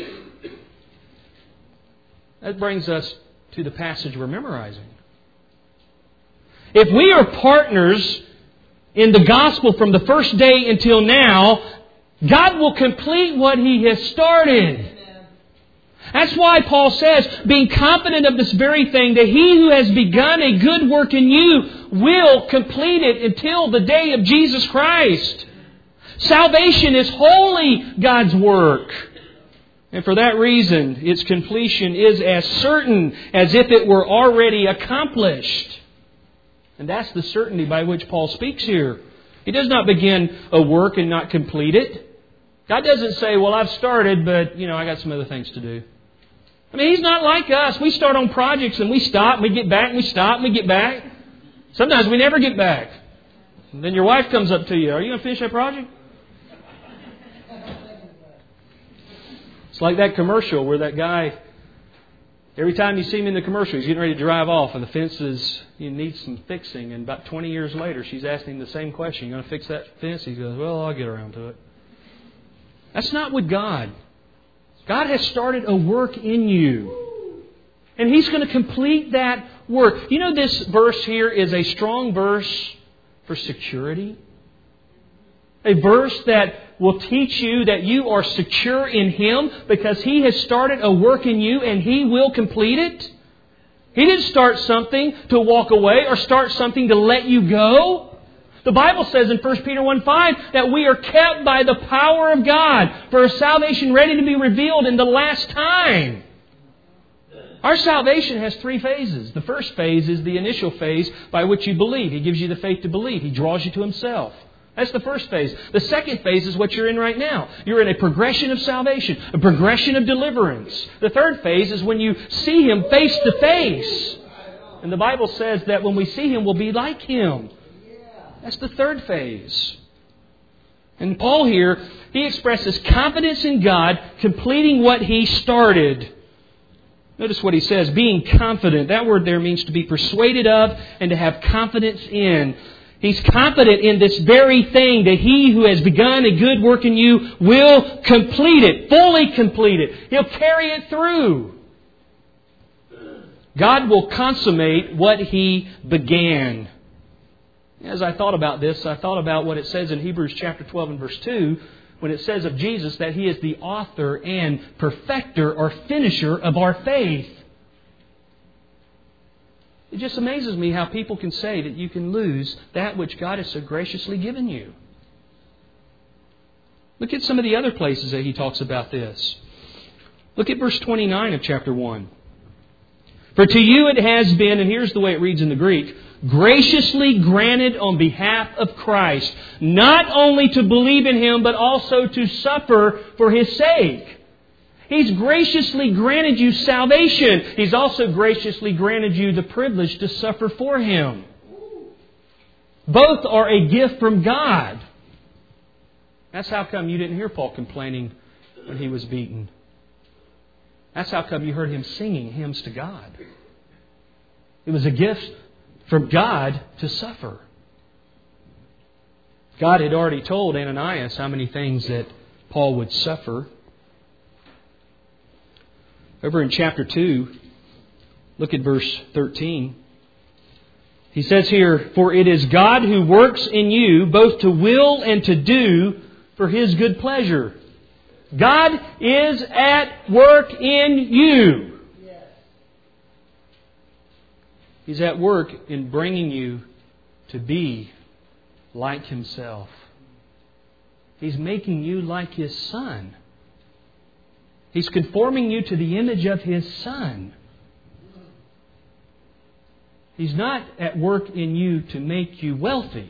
That brings us to the passage we're memorizing. If we are partners in the gospel from the first day until now, God will complete what He has started. That's why Paul says, being confident of this very thing, that He who has begun a good work in you will complete it until the day of Jesus Christ. Salvation is wholly God's work. And for that reason, its completion is as certain as if it were already accomplished. And that's the certainty by which Paul speaks here. He does not begin a work and not complete it. God doesn't say, well, I've started, but, I got some other things to do. I mean, He's not like us. We start on projects and we stop and we get back and we stop and we get back. Sometimes we never get back. And then your wife comes up to you. Are you going to finish that project? It's like that commercial where that guy, every time you see him in the commercial, he's getting ready to drive off and the fence needs some fixing. And about 20 years later, she's asking him the same question. You going to fix that fence? He goes, well, I'll get around to it. That's not with God. God has started a work in you. And He's going to complete that work. You know, this verse here is a strong verse for security. A verse that will teach you that you are secure in Him because He has started a work in you and He will complete it. He didn't start something to walk away or start something to let you go. The Bible says in 1 Peter 1:5 that we are kept by the power of God for a salvation ready to be revealed in the last time. Our salvation has 3 phases. The first phase is the initial phase by which you believe. He gives you the faith to believe. He draws you to Himself. That's the first phase. The second phase is what you're in right now. You're in a progression of salvation, a progression of deliverance. The third phase is when you see Him face to face. And the Bible says that when we see Him, we'll be like Him. That's the third phase. And Paul here, he expresses confidence in God completing what He started. Notice what he says, being confident. That word there means to be persuaded of and to have confidence in. He's confident in this very thing that He who has begun a good work in you will complete it, fully complete it. He'll carry it through. God will consummate what He began. As I thought about this, I thought about what it says in Hebrews chapter 12 and verse 2, when it says of Jesus that He is the author and perfecter or finisher of our faith. It just amazes me how people can say that you can lose that which God has so graciously given you. Look at some of the other places that He talks about this. Look at verse 29 of chapter 1. For to you it has been, and here's the way it reads in the Greek, graciously granted on behalf of Christ, not only to believe in Him, but also to suffer for His sake. He's graciously granted you salvation. He's also graciously granted you the privilege to suffer for Him. Both are a gift from God. That's how come you didn't hear Paul complaining when he was beaten. That's how come you heard him singing hymns to God. It was a gift from God to suffer. God had already told Ananias how many things that Paul would suffer. Over in chapter 2, look at verse 13. He says here, for it is God who works in you both to will and to do for His good pleasure. God is at work in you. He's at work in bringing you to be like Himself. He's making you like His Son. He's conforming you to the image of His Son. He's not at work in you to make you wealthy.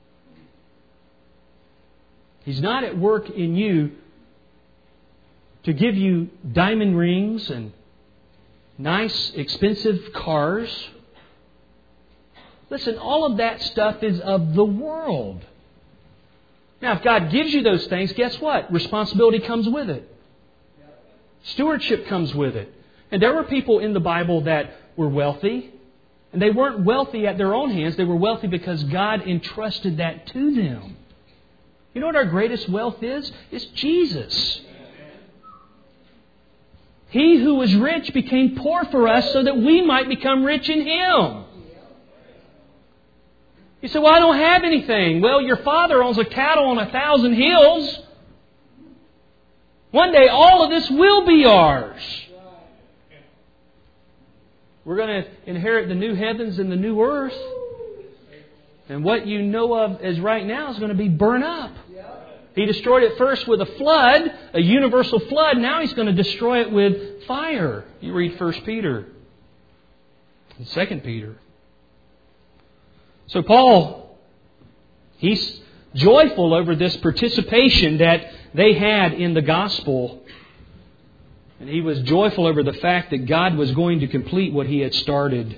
He's not at work in you to give you diamond rings and nice, expensive cars. Listen, all of that stuff is of the world. Now, if God gives you those things, guess what? Responsibility comes with it. Stewardship comes with it. And there were people in the Bible that were wealthy. And they weren't wealthy at their own hands. They were wealthy because God entrusted that to them. You know what our greatest wealth is? It's Jesus. He who was rich became poor for us so that we might become rich in Him. You say, well, I don't have anything. Well, your father owns a cattle on 1,000 hills. One day all of this will be ours. We're going to inherit the new heavens and the new earth. And what you know of as right now is going to be burnt up. He destroyed it first with a flood, a universal flood. Now He's going to destroy it with fire. You read 1 Peter and 2 Peter. So Paul, he's joyful over this participation that they had in the gospel. And he was joyful over the fact that God was going to complete what He had started.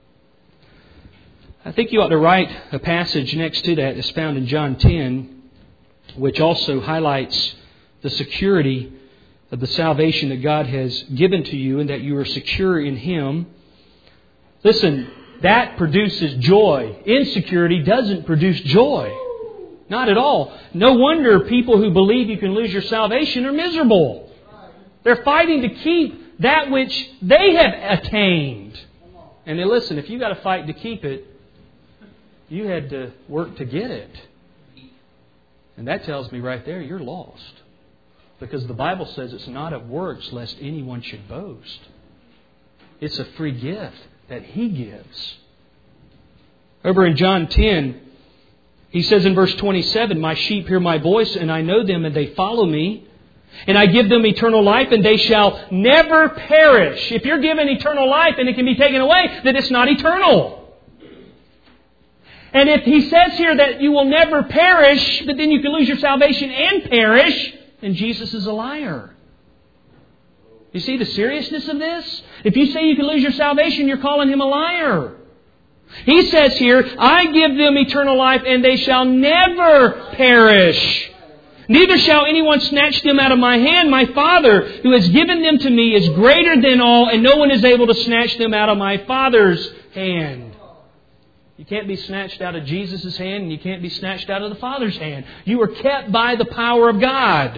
I think you ought to write a passage next to that that's found in John 10, which also highlights the security of the salvation that God has given to you and that you are secure in Him. Listen, that produces joy. Insecurity doesn't produce joy. Not at all. No wonder people who believe you can lose your salvation are miserable. They're fighting to keep that which they have attained. And then listen, if you got to fight to keep it, you had to work to get it. And that tells me right there, you're lost. Because the Bible says it's not of works lest anyone should boast. It's a free gift that He gives. Over in John 10, He says in verse 27, my sheep hear my voice, and I know them, and they follow me. And I give them eternal life, and they shall never perish. If you're given eternal life and it can be taken away, then it's not eternal. And if He says here that you will never perish, but then you can lose your salvation and perish, then Jesus is a liar. You see the seriousness of this? If you say you can lose your salvation, you're calling Him a liar. He says here, I give them eternal life, and they shall never perish. Neither shall anyone snatch them out of my hand. My Father, who has given them to me, is greater than all, and no one is able to snatch them out of my Father's hand. You can't be snatched out of Jesus' hand, and you can't be snatched out of the Father's hand. You are kept by the power of God.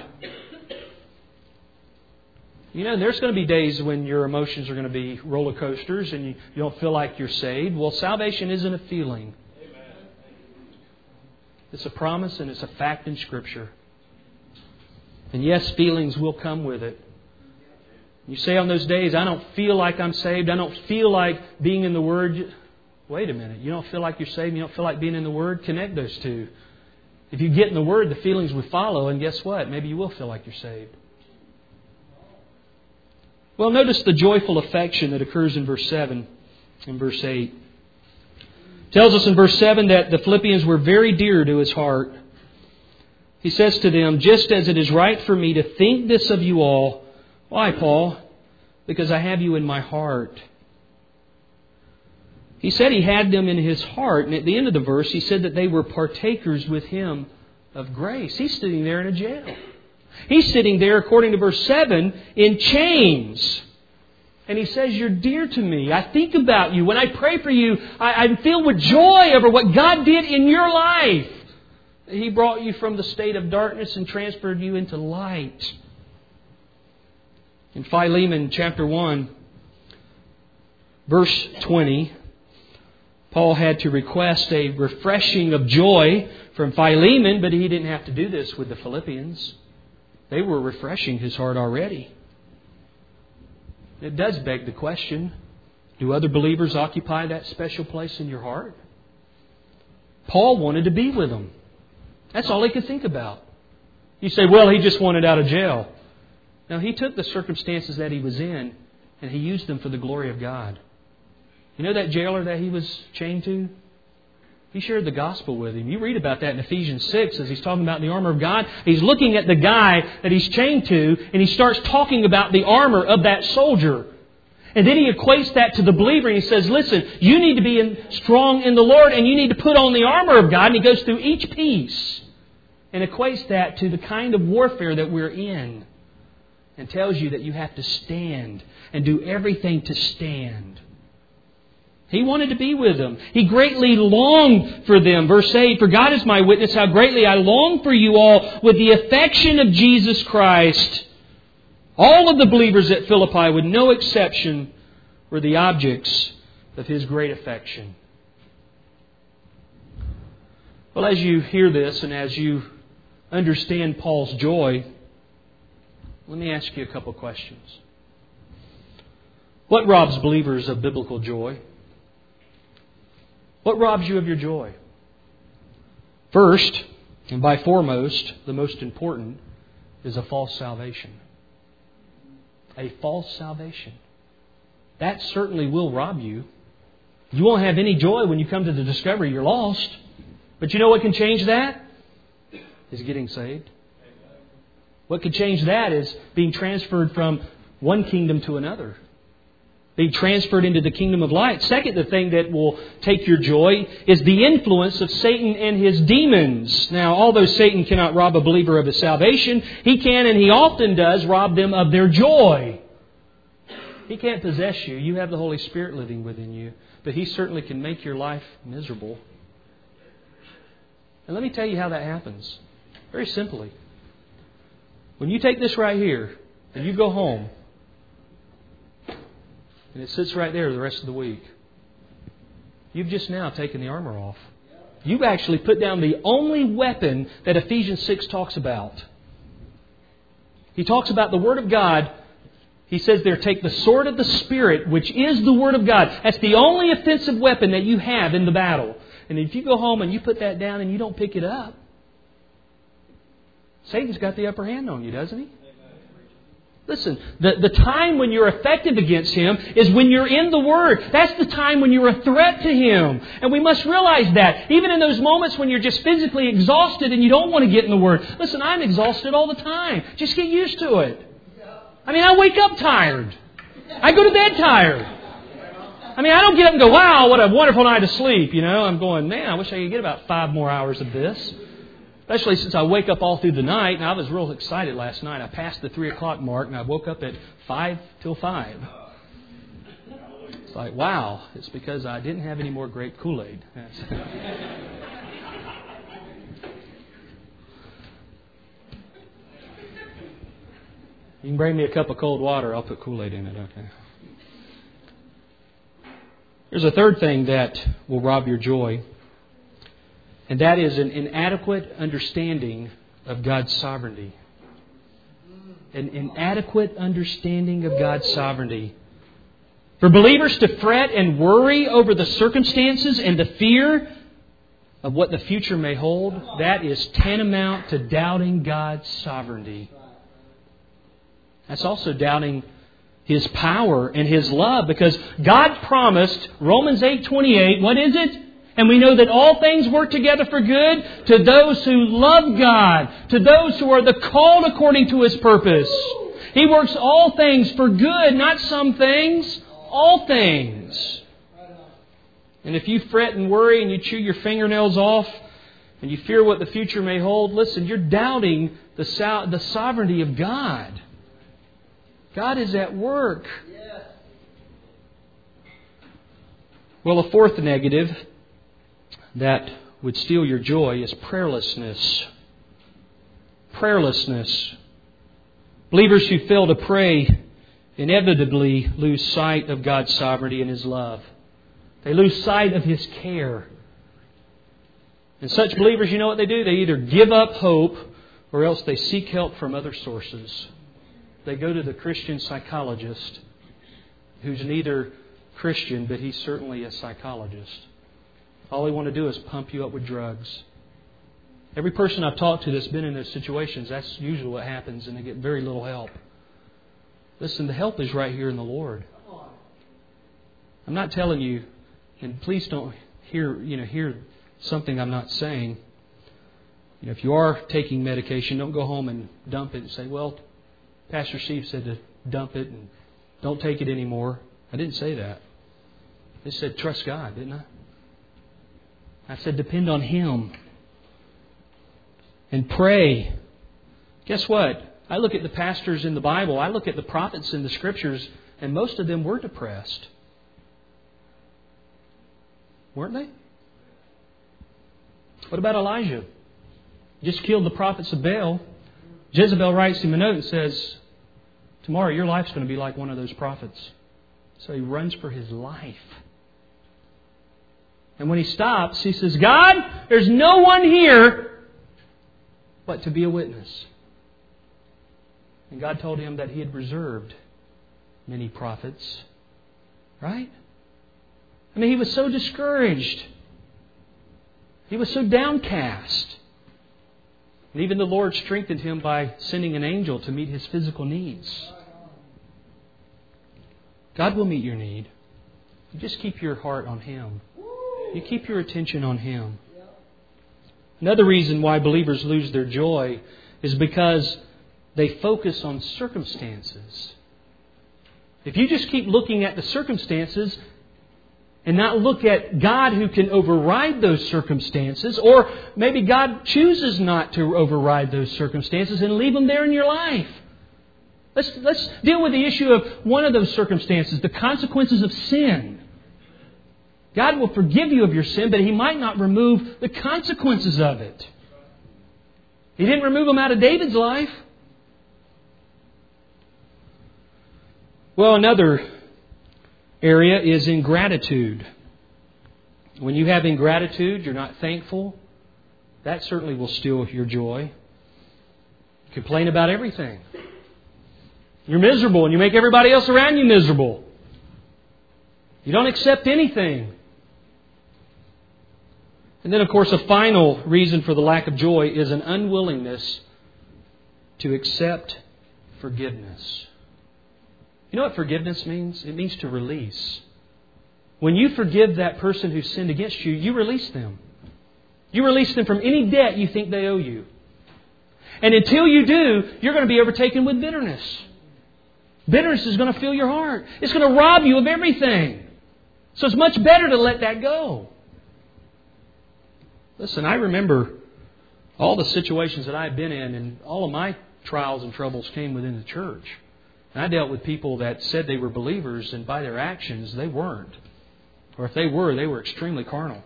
You know, there's going to be days when your emotions are going to be roller coasters and you don't feel like you're saved. Well, salvation isn't a feeling. It's a promise and it's a fact in Scripture. And yes, feelings will come with it. You say on those days, I don't feel like I'm saved. I don't feel like being in the Word. Wait a minute. You don't feel like you're saved. You don't feel like being in the Word. Connect those two. If you get in the Word, the feelings would follow. And guess what? Maybe you will feel like you're saved. Well, notice the joyful affection that occurs in verse 7 and verse 8. It tells us in verse 7 that the Philippians were very dear to his heart. He says to them, just as it is right for me to think this of you all. Why, Paul? Because I have you in my heart. He said he had them in his heart. And at the end of the verse, he said that they were partakers with him of grace. He's sitting there in a jail. He's sitting there, according to verse 7, in chains. And he says, you're dear to me. I think about you. When I pray for you, I'm filled with joy over what God did in your life. He brought you from the state of darkness and transferred you into light. In Philemon chapter 1, verse 20, Paul had to request a refreshing of joy from Philemon, but he didn't have to do this with the Philippians. They were refreshing his heart already. It does beg the question, do other believers occupy that special place in your heart? Paul wanted to be with them. That's all he could think about. You say, well, he just wanted out of jail. No, he took the circumstances that he was in and he used them for the glory of God. You know that jailer that he was chained to? He shared the gospel with him. You read about that in Ephesians 6 as he's talking about the armor of God. He's looking at the guy that he's chained to and he starts talking about the armor of that soldier. And then he equates that to the believer and he says, listen, you need to be strong in the Lord and you need to put on the armor of God. And he goes through each piece and equates that to the kind of warfare that we're in. And tells you that you have to stand and do everything to stand. He wanted to be with them. He greatly longed for them. Verse 8, for God is my witness how greatly I long for you all with the affection of Jesus Christ. All of the believers at Philippi, with no exception, were the objects of His great affection. Well, as you hear this and as you understand Paul's joy, let me ask you a couple questions. What robs believers of biblical joy? What robs you of your joy? First, and by foremost, the most important, is a false salvation. A false salvation. That certainly will rob you. You won't have any joy when you come to the discovery you're lost. But you know what can change that? Is getting saved. What could change that is being transferred from one kingdom to another. Being transferred into the kingdom of light. Second, the thing that will take your joy is the influence of Satan and his demons. Now, although Satan cannot rob a believer of his salvation, he can and he often does rob them of their joy. He can't possess you. You have the Holy Spirit living within you. But he certainly can make your life miserable. And let me tell you how that happens. Very simply. When you take this right here and you go home and it sits right there the rest of the week, you've just now taken the armor off. You've actually put down the only weapon that Ephesians 6 talks about. He talks about the Word of God. He says there, take the sword of the Spirit, which is the Word of God. That's the only offensive weapon that you have in the battle. And if you go home and you put that down and you don't pick it up, Satan's got the upper hand on you, doesn't he? Listen, the time when you're effective against him is when you're in the Word. That's the time when you're a threat to him. And we must realize that. Even in those moments when you're just physically exhausted and you don't want to get in the Word. Listen, I'm exhausted all the time. Just get used to it. I mean, I wake up tired. I go to bed tired. I mean, I don't get up and go, wow, what a wonderful night of sleep. You know, I'm going, man, I wish I could get about 5 more hours of this. Especially since I wake up all through the night, and I was real excited last night. I passed the 3 o'clock mark, and I woke up at 5 till 5. It's like, wow, it's because I didn't have any more grape Kool-Aid. You can bring me a cup of cold water, I'll put Kool-Aid in it, okay? There's a third thing that will rob your joy. And that is an inadequate understanding of God's sovereignty. an inadequate understanding of God's sovereignty. For believers to fret and worry over the circumstances and the fear of what the future may hold, that is tantamount to doubting God's sovereignty. That's also doubting His power and His love, because God promised, Romans 8:28, what is it? And we know that all things work together for good to those who love God, to those who are the called according to His purpose. He works all things for good, not some things, all things. And if you fret and worry and you chew your fingernails off and you fear what the future may hold, listen, you're doubting the sovereignty of God. God is at work. Well, a fourth negative that would steal your joy is prayerlessness. Prayerlessness. Believers who fail to pray inevitably lose sight of God's sovereignty and His love. They lose sight of His care. And such believers, you know what they do? They either give up hope or else they seek help from other sources. They go to the Christian psychologist, who's neither Christian, but he's certainly a psychologist. All they want to do is pump you up with drugs. Every person I've talked to that's been in those situations, that's usually what happens, and they get very little help. Listen, the help is right here in the Lord. I'm not telling you, and please don't hear something I'm not saying. If you are taking medication, don't go home and dump it and say, well, Pastor Steve said to dump it and don't take it anymore. I didn't say that. I said trust God, didn't I? I said depend on Him. And pray. Guess what? I look at the pastors in the Bible. I look at the prophets in the Scriptures, and most of them were depressed. Weren't they? What about Elijah? Just killed the prophets of Baal. Jezebel writes him a note and says, tomorrow your life's going to be like one of those prophets. So he runs for his life. And when he stops, he says, God, there's no one here but to be a witness. And God told him that He had reserved many prophets. Right? I mean, he was so discouraged. He was so downcast. And even the Lord strengthened him by sending an angel to meet his physical needs. God will meet your need. You just keep your heart on Him. You keep your attention on Him. Another reason why believers lose their joy is because they focus on circumstances. If you just keep looking at the circumstances and not look at God who can override those circumstances, or maybe God chooses not to override those circumstances and leave them there in your life. Let's deal with the issue of one of those circumstances, the consequences of sin. God will forgive you of your sin, but He might not remove the consequences of it. He didn't remove them out of David's life. Well, another area is ingratitude. When you have ingratitude, you're not thankful, that certainly will steal your joy. You complain about everything. You're miserable and you make everybody else around you miserable. You don't accept anything. And then, of course, a final reason for the lack of joy is an unwillingness to accept forgiveness. You know what forgiveness means? It means to release. When you forgive that person who sinned against you, you release them. You release them from any debt you think they owe you. And until you do, you're going to be overtaken with bitterness. Bitterness is going to fill your heart. It's going to rob you of everything. So it's much better to let that go. Listen, I remember all the situations that I've been in, and all of my trials and troubles came within the church. And I dealt with people that said they were believers, and by their actions, they weren't. Or if they were extremely carnal.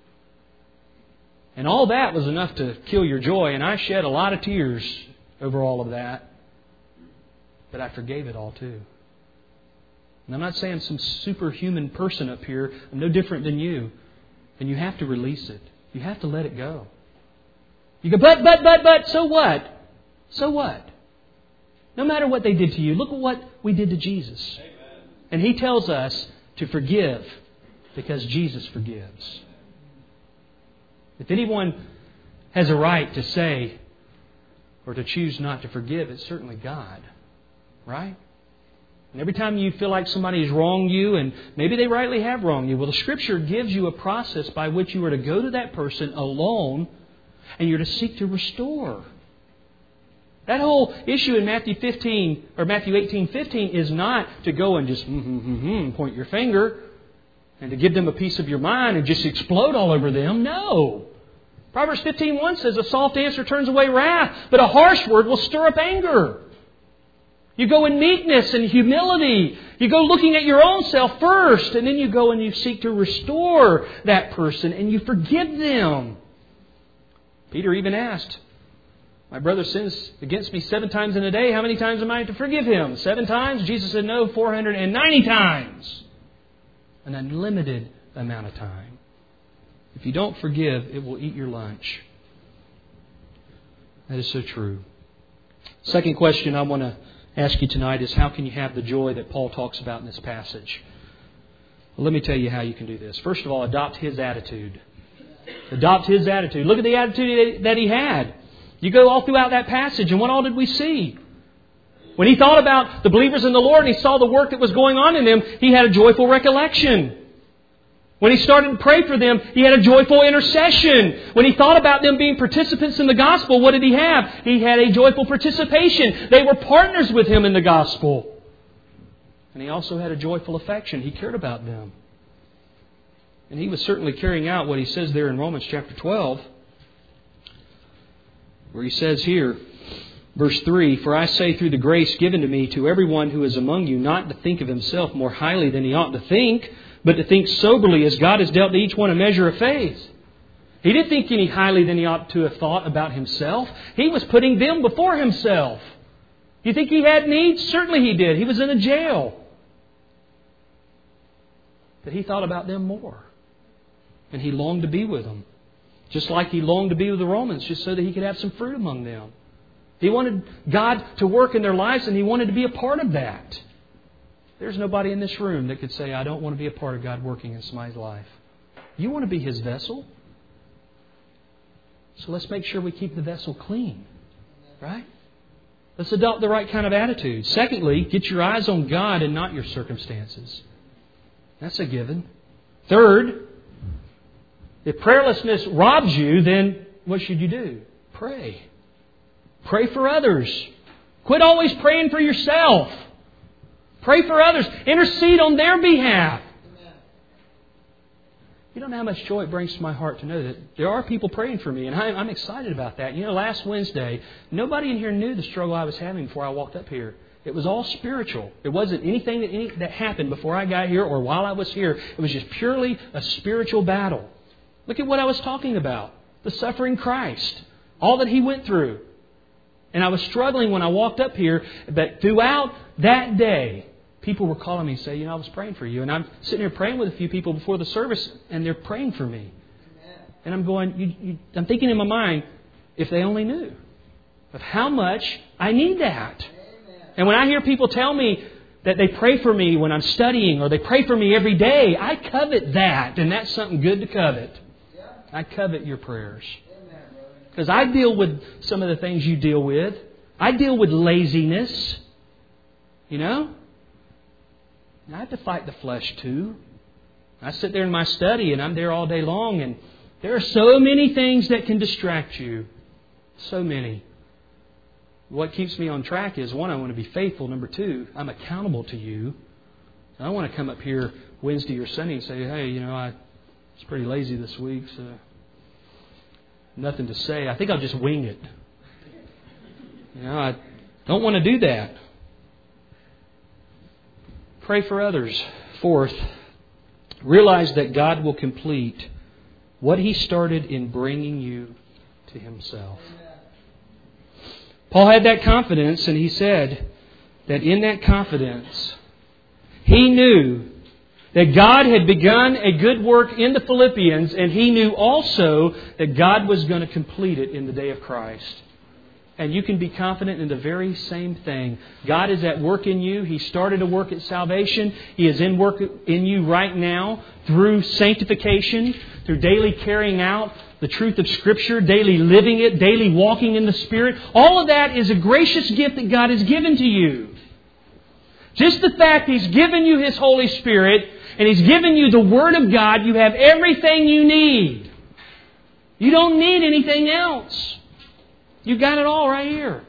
And all that was enough to kill your joy, and I shed a lot of tears over all of that. But I forgave it all too. And I'm not saying I'm some superhuman person up here. I'm no different than you. And you have to release it. You have to let it go. You go, but, so what? So what? No matter what they did to you, look at what we did to Jesus. And He tells us to forgive because Jesus forgives. If anyone has a right to say or to choose not to forgive, it's certainly God. Right? And every time you feel like somebody has wronged you, and maybe they rightly have wronged you, well, the Scripture gives you a process by which you are to go to that person alone and you're to seek to restore. That whole issue in Matthew 18:15 is not to go and just point your finger and to give them a piece of your mind and just explode all over them. No. Proverbs 15:1 says, a soft answer turns away wrath, but a harsh word will stir up anger. You go in meekness and humility. You go looking at your own self first, and then you go and you seek to restore that person and you forgive them. Peter even asked, my brother sins against me 7 times in a day. How many times am I to forgive him? 7 times? Jesus said no, 490 times. An unlimited amount of time. If you don't forgive, it will eat your lunch. That is so true. Second question I want to ask you tonight is, how can you have the joy that Paul talks about in this passage? Well, let me tell you how you can do this. First of all, adopt his attitude. Adopt his attitude. Look at the attitude that he had. You go all throughout that passage, and what all did we see? When he thought about the believers in the Lord and he saw the work that was going on in them, he had a joyful recollection. When he started to pray for them, he had a joyful intercession. When he thought about them being participants in the gospel, what did he have? He had a joyful participation. They were partners with him in the gospel. And he also had a joyful affection. He cared about them. And he was certainly carrying out what he says there in Romans chapter 12, where he says here, verse 3, for I say through the grace given to me to everyone who is among you, not to think of himself more highly than he ought to think, but to think soberly as God has dealt to each one a measure of faith. He didn't think any highly than he ought to have thought about himself. He was putting them before himself. Do you think he had needs? Certainly he did. He was in a jail. But he thought about them more. And he longed to be with them. Just like he longed to be with the Romans, just so that he could have some fruit among them. He wanted God to work in their lives, and he wanted to be a part of that. There's nobody in this room that could say, I don't want to be a part of God working in somebody's life. You want to be His vessel. So let's make sure we keep the vessel clean. Right? Let's adopt the right kind of attitude. Secondly, get your eyes on God and not your circumstances. That's a given. Third, if prayerlessness robs you, then what should you do? Pray. Pray for others. Quit always praying for yourself. Pray for others. Intercede on their behalf. You don't know how much joy it brings to my heart to know that there are people praying for me, and I'm excited about that. You know, last Wednesday, nobody in here knew the struggle I was having before I walked up here. It was all spiritual. It wasn't anything that happened before I got here or while I was here. It was just purely a spiritual battle. Look at what I was talking about. The suffering Christ. All that He went through. And I was struggling when I walked up here. But throughout that day, people were calling me and saying, I was praying for you. And I'm sitting here praying with a few people before the service, and they're praying for me. And I'm going, I'm thinking in my mind, if they only knew of how much I need that. And when I hear people tell me that they pray for me when I'm studying, or they pray for me every day, I covet that. And that's something good to covet. I covet your prayers. Because I deal with some of the things you deal with. I deal with laziness. You know? And I have to fight the flesh too. I sit there in my study and I'm there all day long, and there are so many things that can distract you. So many. What keeps me on track is, 1, I want to be faithful. Number 2, I'm accountable to you. I don't want to come up here Wednesday or Sunday and say, hey, I was pretty lazy this week, so nothing to say. I think I'll just wing it. I don't want to do that. Pray for others. 4th, realize that God will complete what He started in bringing you to Himself. Paul had that confidence, and he said that in that confidence, he knew that God had begun a good work in the Philippians, and he knew also that God was going to complete it in the day of Christ. And you can be confident in the very same thing. God is at work in you. He started a work at salvation. He is in work in you right now through sanctification, through daily carrying out the truth of Scripture, daily living it, daily walking in the Spirit. All of that is a gracious gift that God has given to you. Just the fact He's given you His Holy Spirit and He's given you the Word of God, you have everything you need. You don't need anything else. You've got it all right here.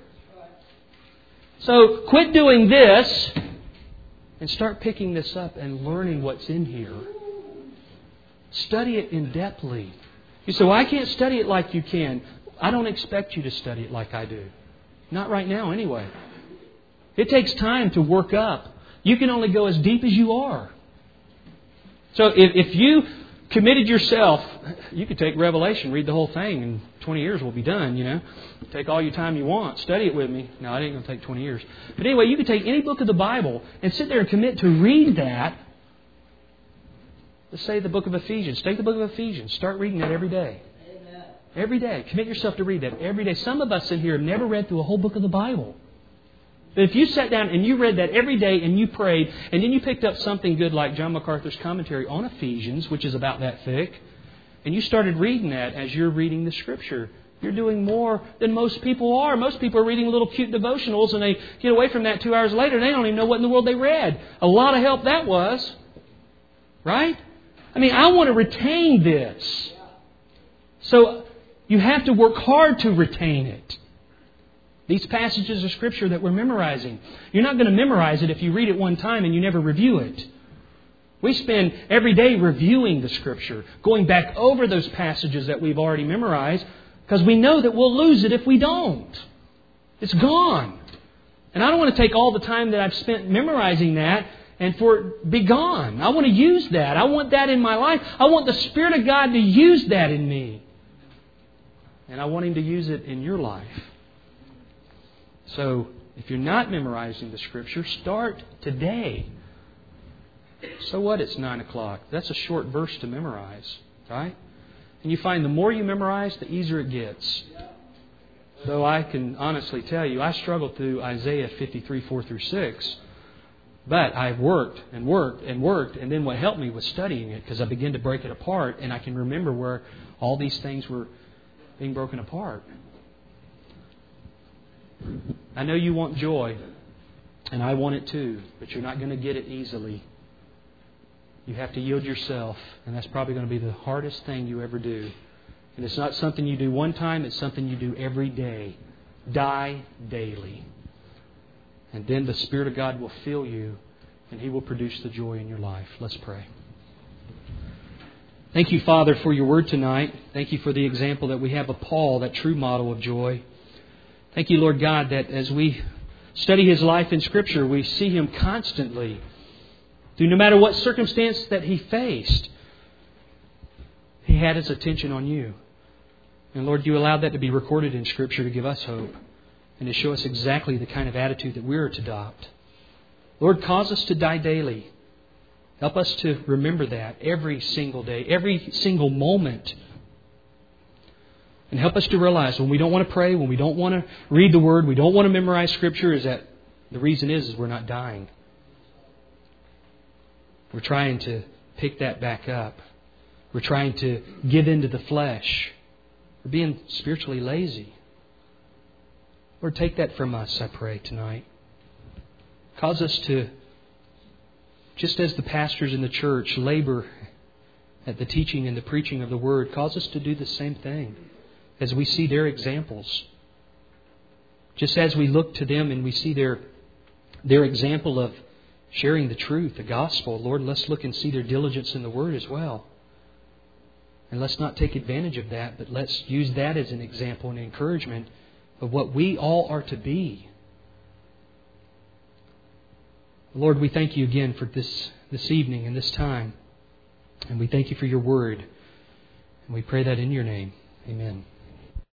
So quit doing this and start picking this up and learning what's in here. Study it in-depthly. You say, well, I can't study it like you can. I don't expect you to study it like I do. Not right now, anyway. It takes time to work up. You can only go as deep as you are. So if you committed yourself, you could take Revelation, read the whole thing, and 20 years will be done, you know. Take all your time you want. Study it with me. No, it ain't going to take 20 years. But anyway, you could take any book of the Bible and sit there and commit to read that. Let's say the book of Ephesians. Take the book of Ephesians. Start reading that every day. Amen. Every day. Commit yourself to read that every day. Some of us in here have never read through a whole book of the Bible. But if you sat down and you read that every day and you prayed, and then you picked up something good like John MacArthur's commentary on Ephesians, which is about that thick, and you started reading that as you're reading the Scripture, you're doing more than most people are. Most people are reading little cute devotionals and they get away from that 2 hours later and they don't even know what in the world they read. A lot of help that was. Right? I mean, I want to retain this. So you have to work hard to retain it. These passages of Scripture that we're memorizing, you're not going to memorize it if you read it one time and you never review it. We spend every day reviewing the Scripture, going back over those passages that we've already memorized, because we know that we'll lose it if we don't. It's gone. And I don't want to take all the time that I've spent memorizing that and for it be gone. I want to use that. I want that in my life. I want the Spirit of God to use that in me. And I want Him to use it in your life. So, if you're not memorizing the Scripture, start today. So what? It's 9 o'clock. That's a short verse to memorize, right? And you find the more you memorize, the easier it gets. Though I can honestly tell you, I struggled through Isaiah 53, 4 through 6. But I've worked and worked and worked. And then what helped me was studying it, because I began to break it apart. And I can remember where all these things were being broken apart. I know you want joy, and I want it too, but you're not going to get it easily. You have to yield yourself, and that's probably going to be the hardest thing you ever do. And it's not something you do one time, it's something you do every day. Die daily. And then the Spirit of God will fill you, and He will produce the joy in your life. Let's pray. Thank you, Father, for your word tonight. Thank you for the example that we have of Paul, that true model of joy. Thank you, Lord God, that as we study His life in Scripture, we see Him constantly, through no matter what circumstance that He faced, He had His attention on you. And Lord, you allowed that to be recorded in Scripture to give us hope and to show us exactly the kind of attitude that we're to adopt. Lord, cause us to die daily. Help us to remember that every single day, every single moment. And help us to realize when we don't want to pray, when we don't want to read the Word, we don't want to memorize Scripture, is that the reason is we're not dying. We're trying to pick that back up. We're trying to give into the flesh. We're being spiritually lazy. Lord, take that from us, I pray, tonight. Cause us to, just as the pastors in the church labor at the teaching and the preaching of the Word, cause us to do the same thing as we see their examples. Just as we look to them and we see their example of sharing the truth, the gospel, Lord, let's look and see their diligence in the Word as well. And let's not take advantage of that, but let's use that as an example and encouragement of what we all are to be. Lord, we thank You again for this evening and this time. And we thank You for Your Word. And we pray that in Your name. Amen.